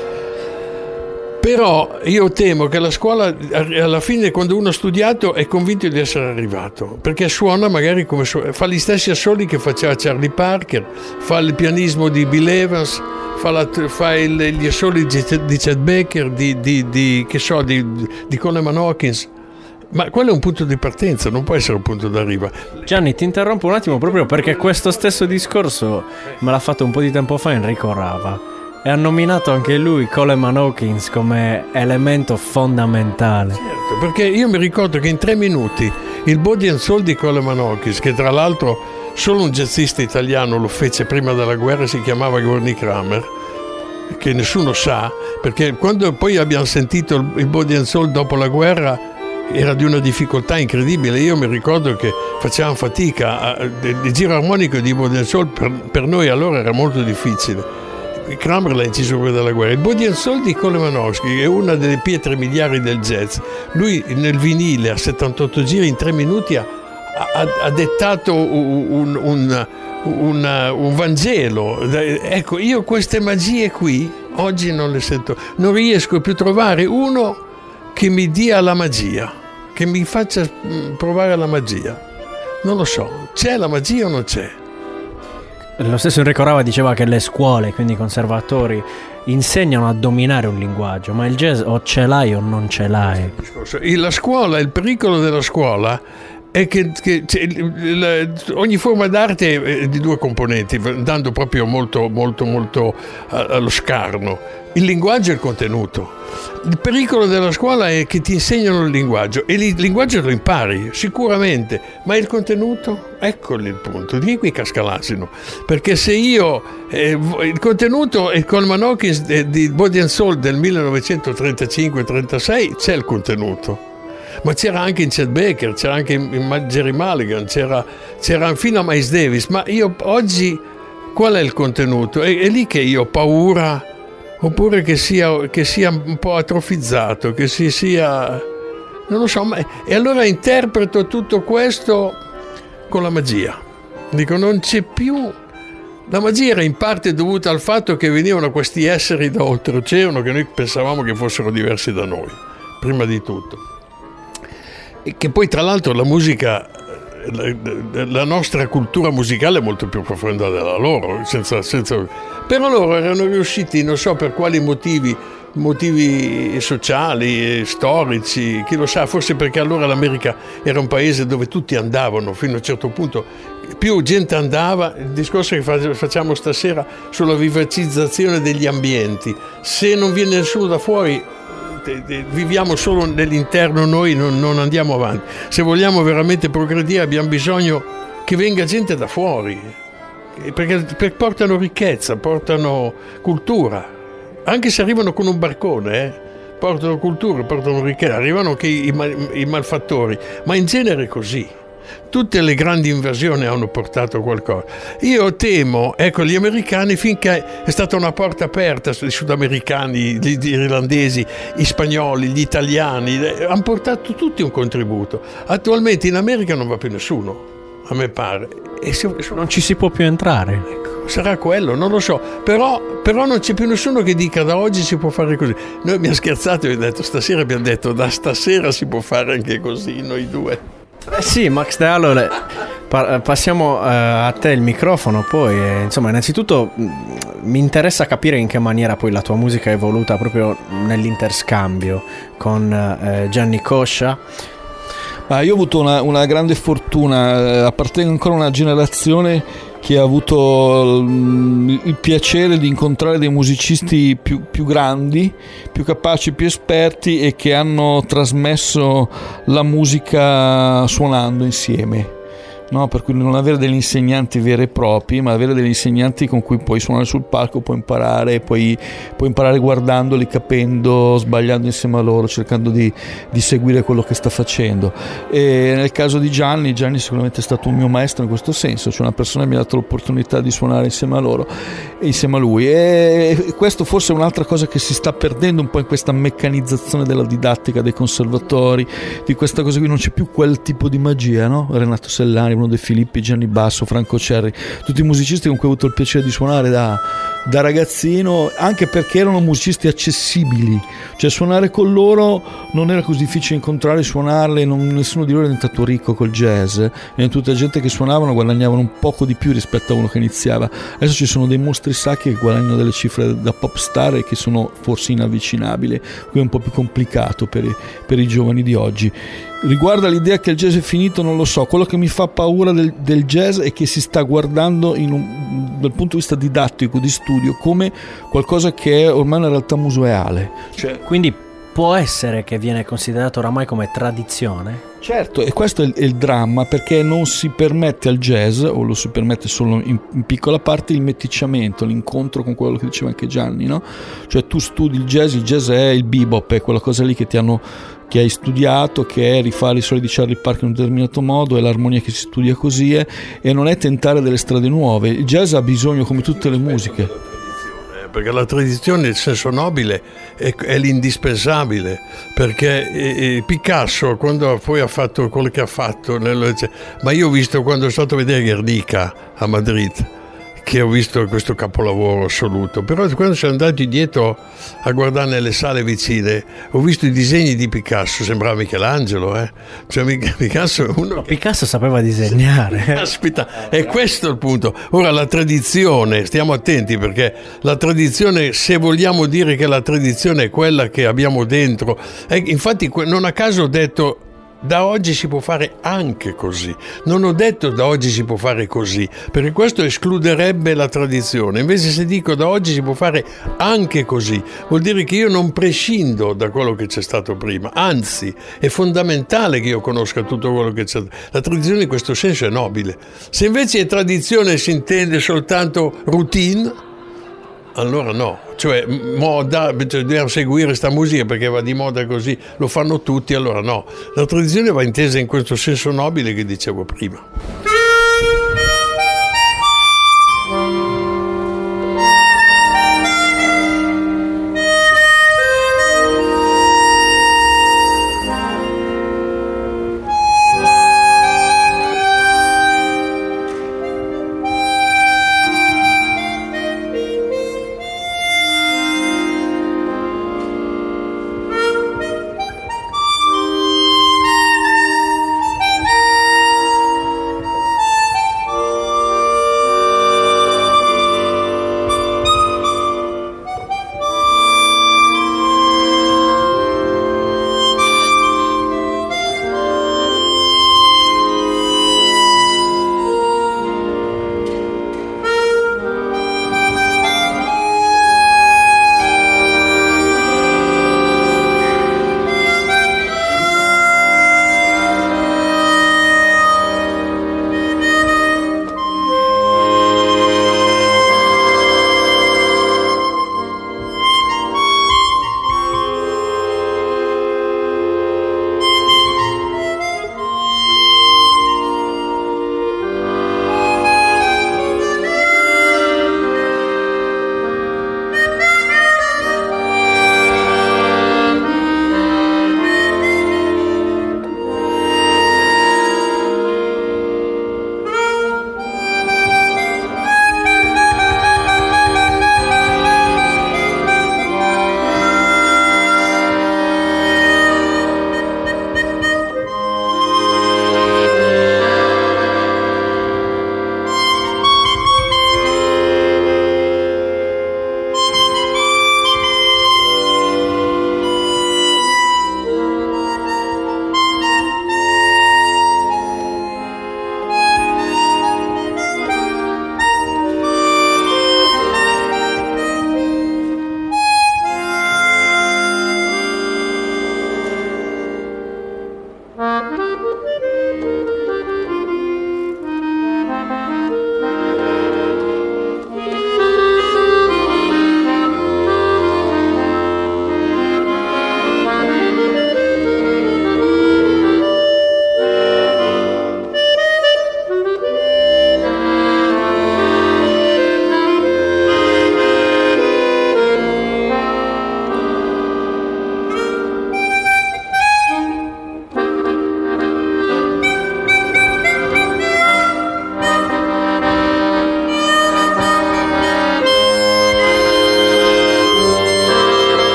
Però io temo che la scuola, alla fine, quando uno ha studiato, è convinto di essere arrivato, perché suona magari come su- fa gli stessi assoli che faceva Charlie Parker, fa il pianismo di Bill Evans, fa, la, fa il, gli assoli di Chet Baker, di, di, di, che so, di, di Coleman Hawkins. Ma quello è un punto di partenza, non può essere un punto d'arrivo. Gianni, ti interrompo un attimo proprio perché questo stesso discorso me l'ha fatto un po' di tempo fa Enrico Rava. E ha nominato anche lui Coleman Hawkins come elemento fondamentale. Certo, perché io mi ricordo che in tre minuti il Body and Soul di Coleman Hawkins, che tra l'altro solo un jazzista italiano lo fece prima della guerra, si chiamava Gurney Kramer, che nessuno sa, perché quando poi abbiamo sentito il Body and Soul dopo la guerra era di una difficoltà incredibile. Io mi ricordo che facevamo fatica, il giro armonico di Body and Soul per, per noi allora era molto difficile. Kramer l'ha inciso prima della guerra. Il Body and Soul di Coleman Hawkins è una delle pietre miliari del jazz. Lui nel vinile a settantotto giri in tre minuti ha, ha, ha dettato un, un, un, un Vangelo. Ecco, io queste magie qui oggi non le sento, non riesco più a trovare uno che mi dia la magia, che mi faccia provare la magia. Non lo so, c'è la magia o non c'è? Lo stesso Enrico Rava diceva che le scuole, quindi i conservatori, insegnano a dominare un linguaggio, ma il jazz o ce l'hai o non ce l'hai. La scuola, il pericolo della scuola è che, che la, ogni forma d'arte è di due componenti, andando proprio molto, molto, molto allo scarno: il linguaggio e il contenuto. Il pericolo della scuola è che ti insegnano il linguaggio, e il linguaggio lo impari sicuramente, ma il contenuto, eccoli il punto, di qui casca l'asino, perché se io eh, il contenuto è il Coleman Hawkins eh, di Body and Soul del millenovecentotrentacinque trentasei, c'è il contenuto, ma c'era anche in Chet Baker, c'era anche in Jerry Mulligan, c'era, c'era fino a Miles Davis. Ma io oggi qual è il contenuto? È, è lì che io ho paura, oppure che sia, che sia un po' atrofizzato, che si sia, non lo so, ma, e allora interpreto tutto questo con la magia. Dico, non c'è più. La magia era in parte dovuta al fatto che venivano questi esseri da oltreoceano che noi pensavamo che fossero diversi da noi, prima di tutto. E che poi tra l'altro la musica, la, la nostra cultura musicale è molto più profonda della loro, senza, senza... però loro erano riusciti, non so per quali motivi, motivi sociali, storici, chi lo sa, forse perché allora l'America era un paese dove tutti andavano fino a un certo punto, più gente andava. Il discorso che facciamo stasera sulla vivacizzazione degli ambienti, se non viene nessuno da fuori, viviamo solo nell'interno, noi non, non andiamo avanti. Se vogliamo veramente progredire abbiamo bisogno che venga gente da fuori, perché, perché portano ricchezza, portano cultura. Anche se arrivano con un barcone, eh, portano cultura, portano ricchezza, arrivano anche i, i, i malfattori, ma in genere è così. Tutte le grandi invasioni hanno portato qualcosa. Io temo, ecco, gli americani, finché è stata una porta aperta, i sudamericani, gli irlandesi, gli spagnoli, gli italiani, hanno portato tutti un contributo. Attualmente in America non va più nessuno, a me pare. E se, non ci si può più entrare. Ecco. Sarà quello, non lo so, però, però non c'è più nessuno che dica da oggi si può fare così. Noi abbiamo scherzato e abbiamo detto stasera, abbiamo detto da stasera si può fare anche così, noi due. Eh sì, Max De Allora, pa- passiamo uh, a te il microfono. Poi eh, insomma, innanzitutto mh, mi interessa capire in che maniera poi la tua musica è evoluta proprio nell'interscambio con uh, Gianni Coscia. Ma io ho avuto una, una grande fortuna, appartengo ancora a una generazione che ha avuto il piacere di incontrare dei musicisti più, più grandi, più capaci, più esperti, e che hanno trasmesso la musica suonando insieme. No, per cui non avere degli insegnanti veri e propri, ma avere degli insegnanti con cui puoi suonare sul palco, puoi imparare, puoi, puoi imparare guardandoli, capendo, sbagliando insieme a loro, cercando di, di seguire quello che sta facendo. E nel caso di Gianni, Gianni sicuramente è stato un mio maestro in questo senso, cioè una persona che mi ha dato l'opportunità di suonare insieme a loro e insieme a lui. E questo forse è un'altra cosa che si sta perdendo un po' in questa meccanizzazione della didattica dei conservatori, di questa cosa qui, non c'è più quel tipo di magia, no? Renato Sellani, Bruno De Filippi, Gianni Basso, Franco Cerri, tutti i musicisti con cui ho avuto il piacere di suonare da, da ragazzino, anche perché erano musicisti accessibili, cioè suonare con loro non era così difficile incontrarli, suonarli, non, nessuno di loro è diventato ricco col jazz, e tutta gente che suonavano guadagnavano un poco di più rispetto a uno che iniziava. Adesso ci sono dei mostri sacri che guadagnano delle cifre da pop star e che sono forse inavvicinabili, quindi è un po' più complicato per i, per i giovani di oggi. Riguardo all'idea che il jazz è finito, non lo so. Quello che mi fa paura del, del jazz è che si sta guardando in un, dal punto di vista didattico, di studio, come qualcosa che è ormai una realtà museale. Cioè, quindi può essere che viene considerato oramai come tradizione? Certo, e questo è il, è il dramma, perché non si permette al jazz, o lo si permette solo in, in piccola parte, il meticciamento, l'incontro con quello che diceva anche Gianni, no? Cioè tu studi il jazz, il jazz è il bebop, è quella cosa lì che ti hanno, che hai studiato, che è rifare i soli di Charlie Parker in un determinato modo, è l'armonia che si studia così, è, e non è tentare delle strade nuove. Il jazz ha bisogno, come tutte le musiche, perché la tradizione, il senso nobile è, è l'indispensabile, perché eh, Picasso, quando poi ha fatto quello che ha fatto, nel, ma io ho visto, quando sono stato a vedere Guernica a Madrid, che ho visto questo capolavoro assoluto, però quando siamo andati dietro a guardare nelle sale vicine ho visto i disegni di Picasso, sembrava Michelangelo, eh? Cioè Picasso è uno che... Picasso sapeva disegnare. Aspetta, è questo il punto. Ora la tradizione, stiamo attenti, perché la tradizione, se vogliamo dire che la tradizione è quella che abbiamo dentro, eh, infatti non a caso ho detto da oggi si può fare anche così, non ho detto da oggi si può fare così, perché questo escluderebbe la tradizione. Invece se dico da oggi si può fare anche così, vuol dire che io non prescindo da quello che c'è stato prima, anzi è fondamentale che io conosca tutto quello che c'è. La tradizione in questo senso è nobile. Se invece è tradizione si intende soltanto routine, allora no, cioè moda, dobbiamo seguire questa musica perché va di moda così, lo fanno tutti, allora no. La tradizione va intesa in questo senso nobile che dicevo prima.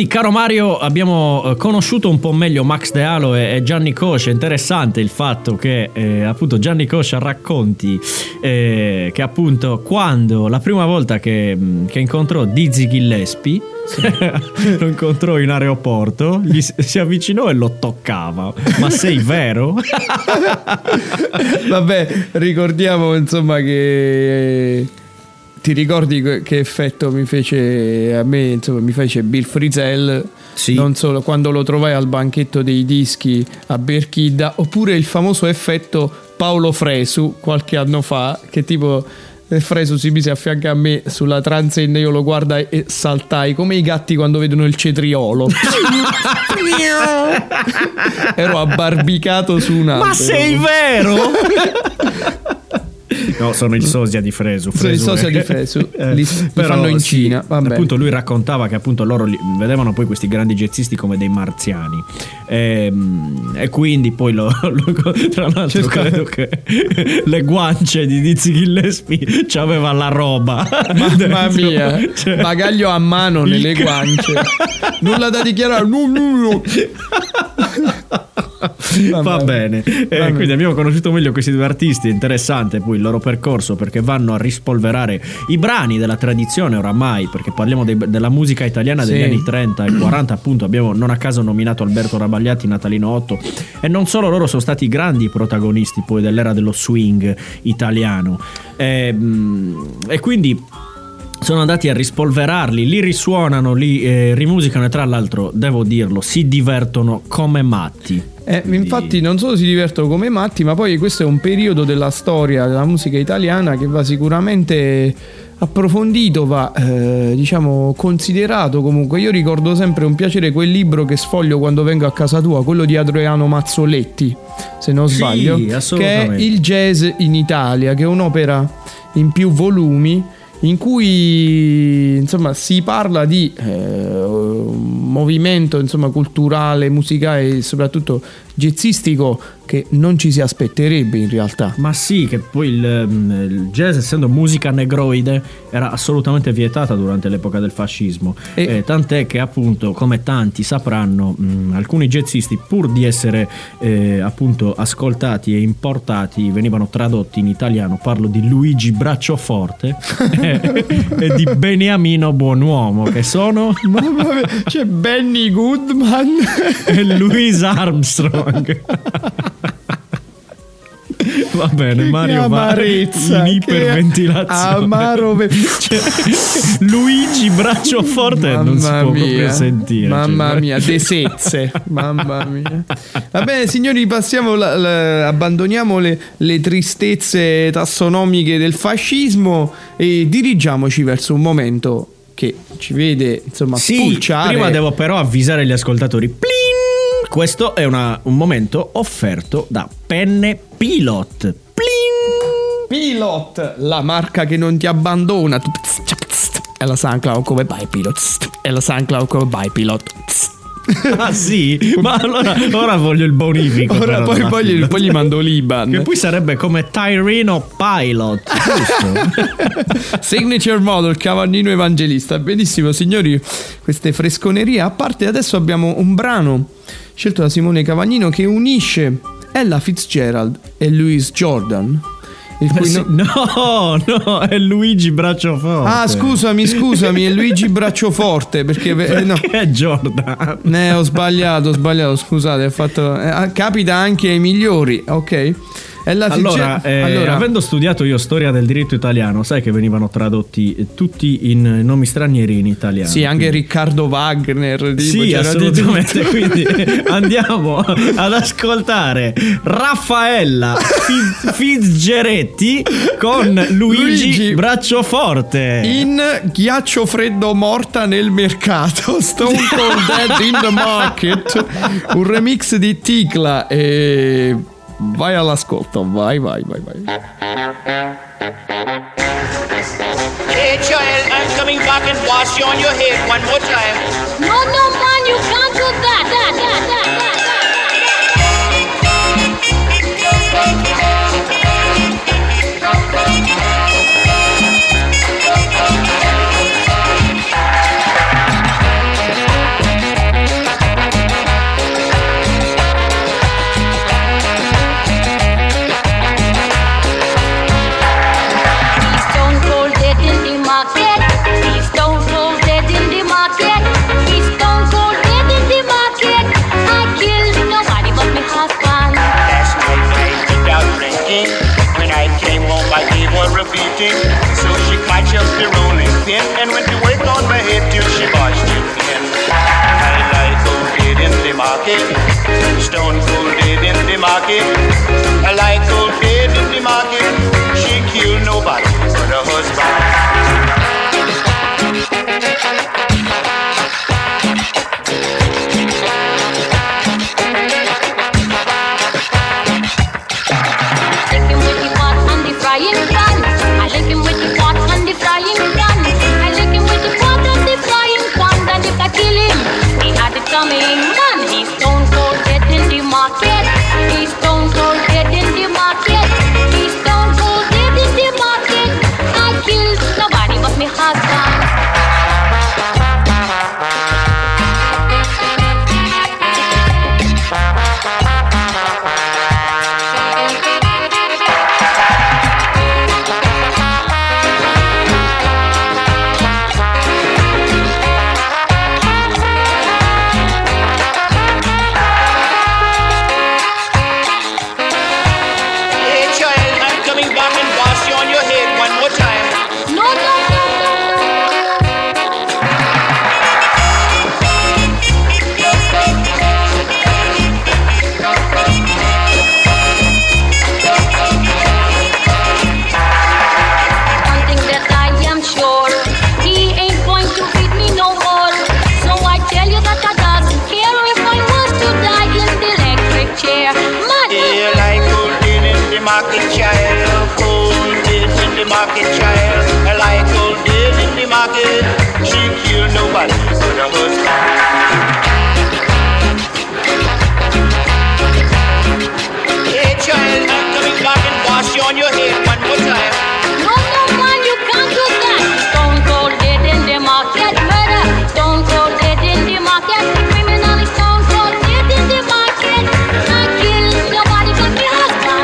quindi caro Mario, abbiamo conosciuto un po' meglio Max De Halo e, e Gianni Coscia. Interessante il fatto che eh, appunto Gianni Coscia racconti eh, che appunto quando la prima volta che, che incontrò Dizzy Gillespie lo incontrò in aeroporto, gli si avvicinò e lo toccava. Ma sei vero? Vabbè, ricordiamo insomma che ti ricordi che effetto mi fece a me, insomma, mi fece Bill Frisell, sì. Non solo quando lo trovai al banchetto dei dischi a Berchidda, oppure il famoso effetto Paolo Fresu qualche anno fa, che tipo Fresu si mise a fianco a me sulla transenne, io lo guardai e saltai come i gatti quando vedono il cetriolo. Ero abbarbicato su un albero. Ma sei vero? No, sono il sosia di Fresu. Sono il sosia di Fresu. Li, li fanno in sì, Cina. Vabbè. Appunto, lui raccontava che appunto loro li, vedevano poi questi grandi jazzisti come dei marziani. E, e quindi poi lo, lo, tra l'altro credo che le guance di Dizzy Gillespie c'aveva la roba. Mamma mia, cioè, bagaglio a mano nelle guance. Nulla da dichiarare. No, no, no. Va, Va bene, bene. Eh, Va quindi abbiamo conosciuto meglio questi due artisti. È interessante poi il loro percorso, perché vanno a rispolverare i brani della tradizione oramai, perché parliamo dei, della musica italiana degli sì. anni trenta e quaranta. Appunto abbiamo non a caso nominato Alberto Rabagliati, Natalino Otto, e non solo loro sono stati grandi protagonisti poi dell'era dello swing italiano. E, e quindi sono andati a rispolverarli, li risuonano, li eh, rimusicano e tra l'altro, devo dirlo, si divertono come matti. Eh, infatti non solo si divertono come matti, ma poi questo è un periodo della storia della musica italiana che va sicuramente approfondito, va eh, diciamo considerato. Comunque io ricordo sempre un piacere quel libro che sfoglio quando vengo a casa tua, quello di Adriano Mazzoletti, se non sbaglio, sì, che è Il jazz in Italia, che è un'opera in più volumi in cui insomma si parla di eh, un movimento insomma culturale, musicale e soprattutto jazzistico che non ci si aspetterebbe in realtà. Ma sì, che poi il, il jazz, essendo musica negroide, era assolutamente vietata durante l'epoca del fascismo, e... Eh, tant'è che appunto, come tanti sapranno, mh, alcuni jazzisti, pur di essere eh, appunto ascoltati e importati, venivano tradotti in italiano. Parlo di Luigi Bracioforte e, e di Beniamino Buonuomo, che sono c'è Benny Goodman e Louis Armstrong. Va bene, Mario va in iperventilazione. Amaro cioè, Luigi Bracioforte non si può mia, proprio sentire. Mamma cioè, mia, desezze. Mamma mia. Va bene, signori, passiamo la, la, abbandoniamo le, le tristezze tassonomiche del fascismo e dirigiamoci verso un momento che ci vede insomma sì, spulciare. Prima devo però avvisare gli ascoltatori. Plin! Questo è una, un momento offerto da Penne Pilot. Plin! Pilot, la marca che non ti abbandona. È la SoundCloud come By Pilot. È la SoundCloud come By Pilot. Ah sì? Ma allora ora voglio il bonifico. Ora poi, poi, poi gli mando l'I B A N. Che poi sarebbe come Tyrino Pilot, giusto? Signature Model Cavallino Evangelista. Benissimo, signori, queste fresconerie a parte. Adesso abbiamo un brano scelto da Simone Cavagnino che unisce Ella Fitzgerald e Louis Jordan. Il cui sì, no... no, no, è Luigi Bracioforte. Ah, scusami, scusami, è Luigi Bracioforte. Perché, perché no. è Jordan. Ne ho sbagliato, ho sbagliato, scusate, ho fatto, eh, capita anche ai migliori, ok? È la allora, fice... eh, allora, avendo studiato io storia del diritto italiano, sai che venivano tradotti tutti in nomi stranieri in italiano. Sì, anche quindi... Riccardo Wagner. Tipo, sì, assolutamente. Quindi andiamo ad ascoltare Raffaella Fitzgeretti con Luigi, Luigi Bracioforte in Ghiaccio freddo morta nel mercato. Stone Cold Dead in the Market, un remix di Ticla. E vai all'ascolto, vai, vai, vai, vai. Hey child, I'm coming back and wash you on your head one more time. No, no, man, you can't do that, that, that, that, that. washing, so she catch up the rolling pin and went to work on my head till she washed it in. I lie cold dead in the market, stone cold dead in the market. I lie cold dead in the market. She killed nobody but her husband. Coming on, he's stone cold dead in the market. He's stone cold dead in the market. He's stone cold dead in the market. I killed nobody but me husband. Market child, I like old dead in the market. She killed nobody but her husband. Hey child, I'm coming back and wash you on your head one more time. No, no, man, you can't do that. Stone cold dead in the market, murder. Stone cold dead in the market, criminal is stone cold dead in the market. I killed nobody but my husband.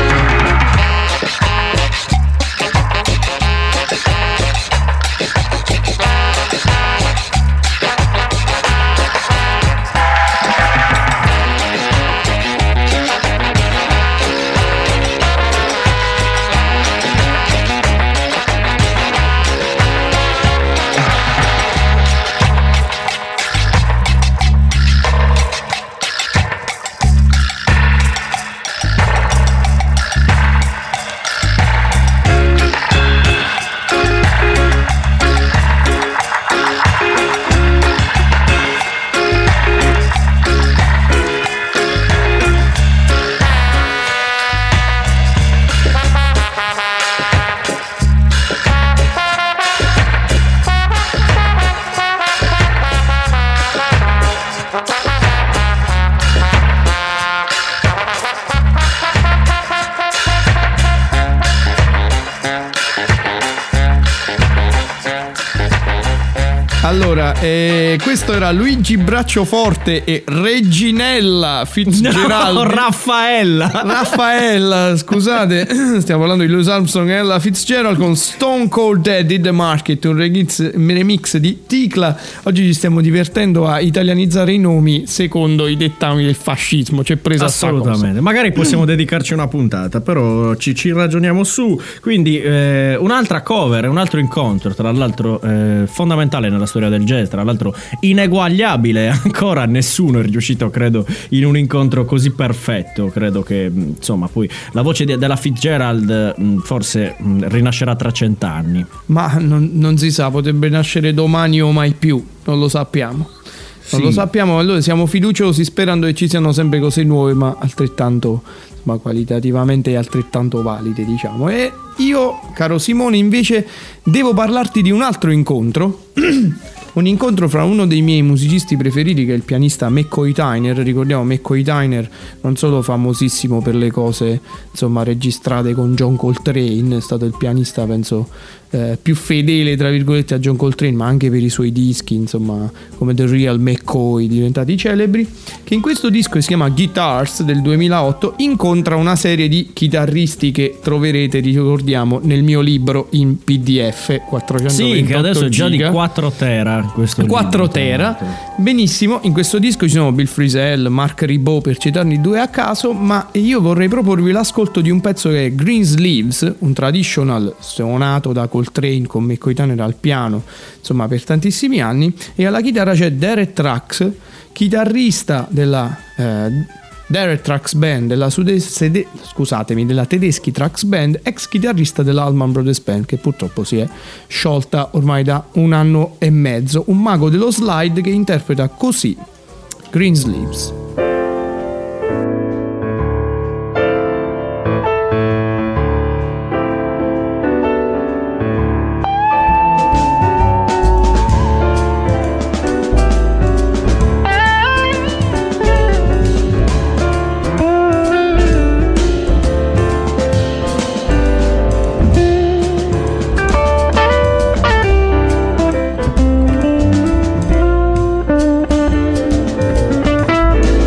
Allora, eh, questo era Luigi Bracioforte e Reginella Fitzgerald. No, Raffaella. Raffaella, scusate, stiamo parlando di Louis Armstrong e Ella Fitzgerald con Stone Cold Dead in the Market, un remix, remix di Ticla. Oggi ci stiamo divertendo a italianizzare i nomi secondo i dettami del fascismo. C'è presa assolutamente. Magari possiamo dedicarci una puntata, però ci, ci ragioniamo su. Quindi eh, un'altra cover, un altro incontro, tra l'altro eh, fondamentale nella storia del jazz, tra l'altro ineguagliabile. Ancora nessuno è riuscito, credo, in un incontro così perfetto. Credo che insomma poi la voce de- della Fitzgerald mh, forse mh, rinascerà tra cent'anni. Ma non, non si sa, potrebbe nascere domani o mai più, non lo sappiamo. Non sì. lo sappiamo, allora siamo fiduciosi sperando che ci siano sempre cose nuove, ma altrettanto, ma qualitativamente altrettanto valide, diciamo. E io, caro Simone, invece devo parlarti di un altro incontro. Un incontro fra uno dei miei musicisti preferiti, che è il pianista McCoy Tyner. Ricordiamo McCoy Tyner, non solo famosissimo per le cose insomma registrate con John Coltrane, è stato il pianista penso eh, più fedele tra virgolette a John Coltrane, ma anche per i suoi dischi insomma come The Real McCoy diventati celebri, che in questo disco che si chiama Guitars del duemilaotto incontra una serie di chitarristi che troverete, ricordiamo, nel mio libro in P D F quattrocentoventotto sì, che adesso è già giga. di quattro tera. questo quattro libro, tera. Benissimo, in questo disco ci sono Bill Frisell, Mark Ribot, per citarne due a caso, ma io vorrei proporvi l'ascolto di un pezzo che è Greensleeves, un traditional suonato da Coltrane con McCoy Tyner al piano, insomma per tantissimi anni, e alla chitarra c'è Derek Trucks, chitarrista della eh, Derek Trucks Band, della, sude- sede- scusatemi, della Tedeschi Trucks Band, ex chitarrista della Allman Brothers Band, che purtroppo si è sciolta ormai da un anno e mezzo. Un mago dello slide che interpreta così Greensleeves. Thank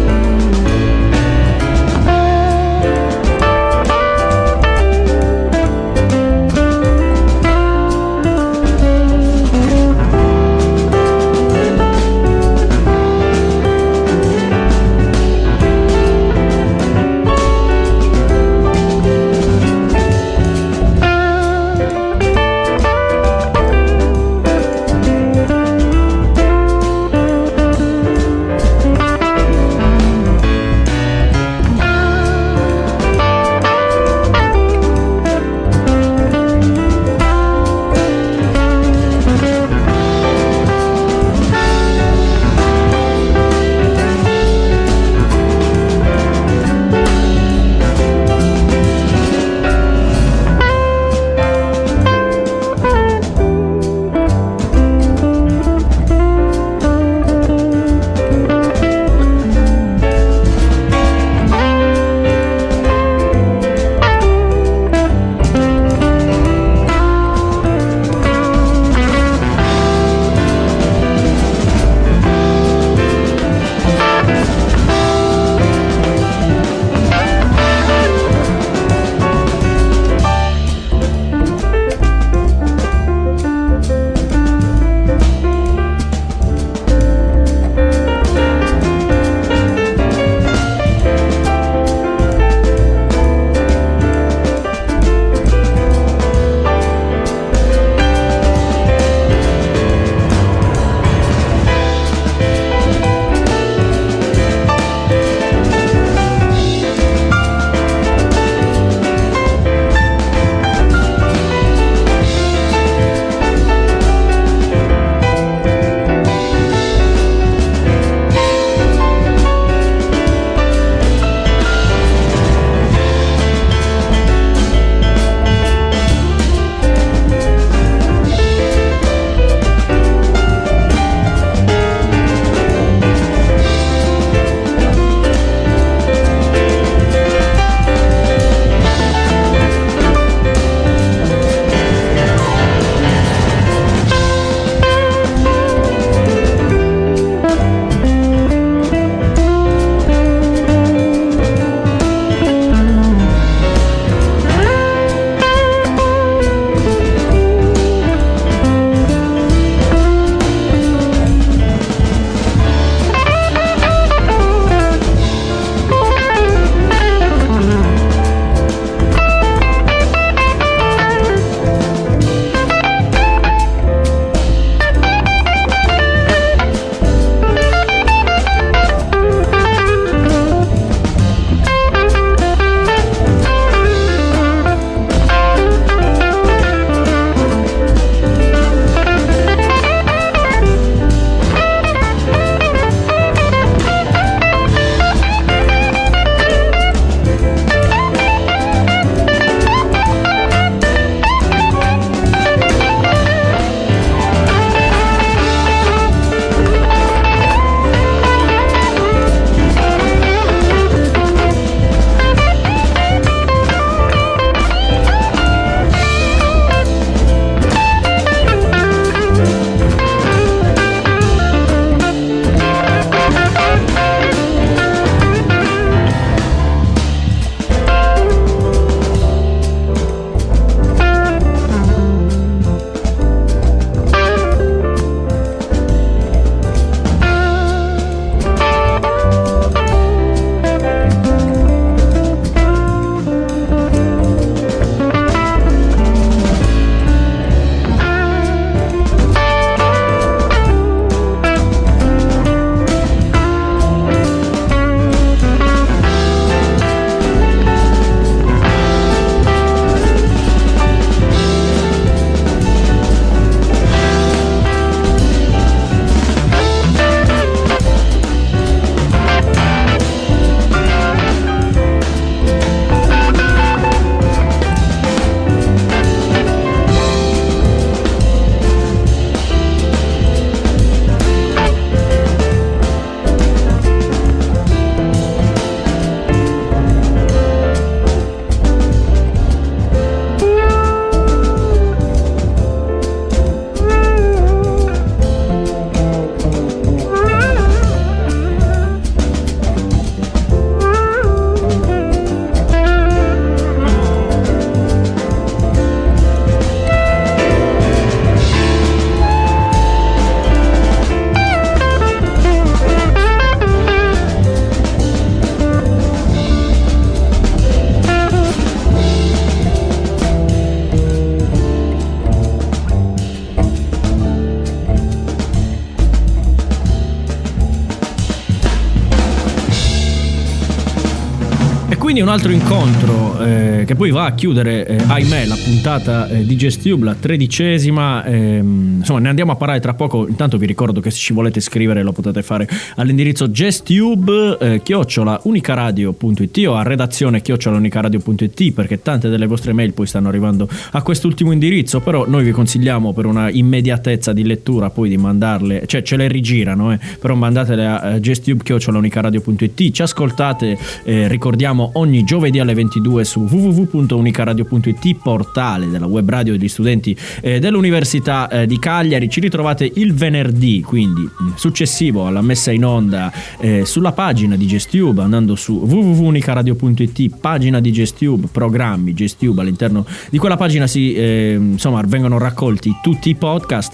E quindi un altro incontro eh, che poi va a chiudere, eh, ahimè, la puntata eh, di JazzTube, la tredicesima. ehm, insomma, ne andiamo a parlare tra poco. Intanto vi ricordo che se ci volete scrivere lo potete fare all'indirizzo JazzTube eh, chiocciola unicaradio punto it o a redazione chiocciola unicaradio punto it, perché tante delle vostre mail poi stanno arrivando a quest'ultimo indirizzo. Però noi vi consigliamo, per una immediatezza di lettura, poi di mandarle, cioè ce le rigirano, eh, però mandatele a eh, JazzTube chiocciola unicaradio punto it. Ci ascoltate, eh, ricordiamo, ogni giovedì alle ventidue su w w w punto unicaradio punto it, portale della web radio degli studenti eh, dell'Università eh, di Cagliari. Ci ritrovate il venerdì, quindi successivo alla messa in onda, eh, sulla pagina di JazzTube, andando su w w w punto unicaradio punto it, pagina di JazzTube, programmi JazzTube. All'interno di quella pagina si eh, insomma vengono raccolti tutti i podcast.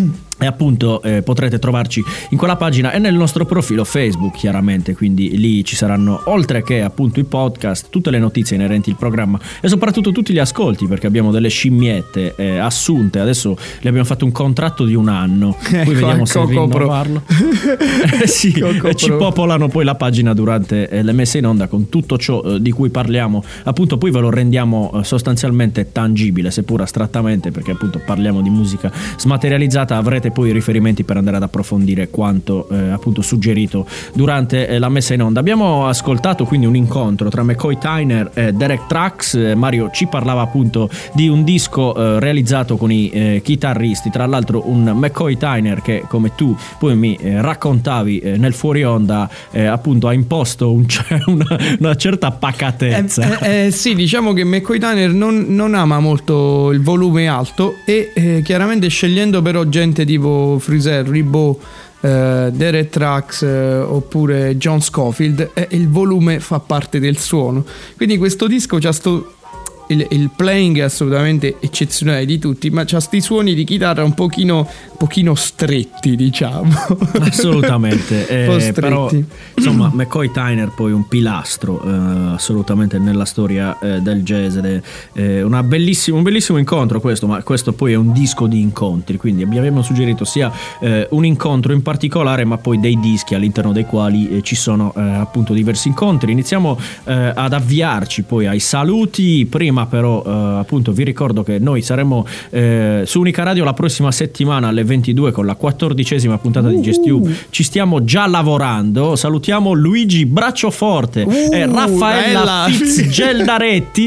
E appunto eh, potrete trovarci in quella pagina e nel nostro profilo Facebook, chiaramente, quindi lì ci saranno, oltre che appunto i podcast, tutte le notizie inerenti al programma e soprattutto tutti gli ascolti, perché abbiamo delle scimmiette eh, assunte. Adesso le abbiamo fatto un contratto di un anno, poi ecco, vediamo se rinnovarlo. eh, sì, e ci popolano poi la pagina durante eh, le messe in onda con tutto ciò eh, di cui parliamo. Appunto poi ve lo rendiamo eh, sostanzialmente tangibile, seppur astrattamente, perché appunto parliamo di musica smaterializzata. Avrete poi i riferimenti per andare ad approfondire quanto eh, appunto suggerito durante eh, la messa in onda. Abbiamo ascoltato quindi un incontro tra McCoy Tyner e Derek Trucks. eh, Mario ci parlava appunto di un disco eh, realizzato con i eh, chitarristi, tra l'altro un McCoy Tyner che, come tu poi mi eh, raccontavi eh, nel fuori onda, eh, appunto ha imposto un, una, una certa pacatezza. eh, eh, eh, sì, diciamo che McCoy Tyner non, non ama molto il volume alto e eh, chiaramente, scegliendo però gente tipo Freezer, Ribot, eh, Derek Trucks eh, oppure John Scofield, eh, il volume fa parte del suono. Quindi questo disco c'ha sto il, il playing è assolutamente eccezionale di tutti, ma c'ha sti suoni di chitarra un pochino un pochino stretti, diciamo. Assolutamente. eh, però insomma McCoy Tyner poi un pilastro eh, assolutamente nella storia eh, del jazz, ed è eh, una bellissimo, un bellissimo incontro questo, ma questo poi è un disco di incontri, quindi abbiamo suggerito sia eh, un incontro in particolare, ma poi dei dischi all'interno dei quali eh, ci sono eh, appunto diversi incontri. Iniziamo eh, ad avviarci poi ai saluti. Prima però eh, appunto vi ricordo che noi saremo eh, su Unica Radio la prossima settimana alle ventidue con la quattordicesima puntata uh. di JazzTube. Ci stiamo già lavorando. Salutiamo Luigi Braccioforte uh, e Raffaella Fitzgeldaretti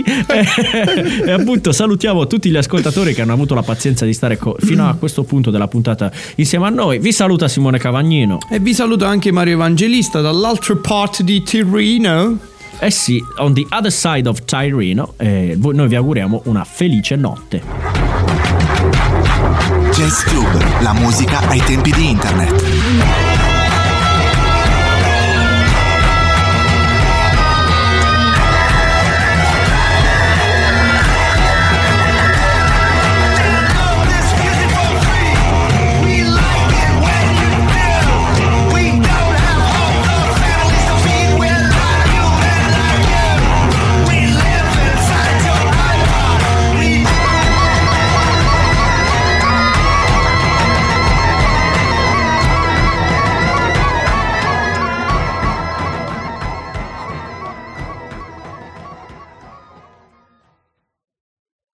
e, e appunto salutiamo tutti gli ascoltatori che hanno avuto la pazienza di stare co- fino a questo punto della puntata insieme a noi. Vi saluta Simone Cavagnino e vi saluta anche Mario Evangelista dall'altra parte di Tirreno. Eh sì, on the other side of Tirreno. eh, Noi vi auguriamo una felice notte. JazzTube, la musica ai tempi di internet.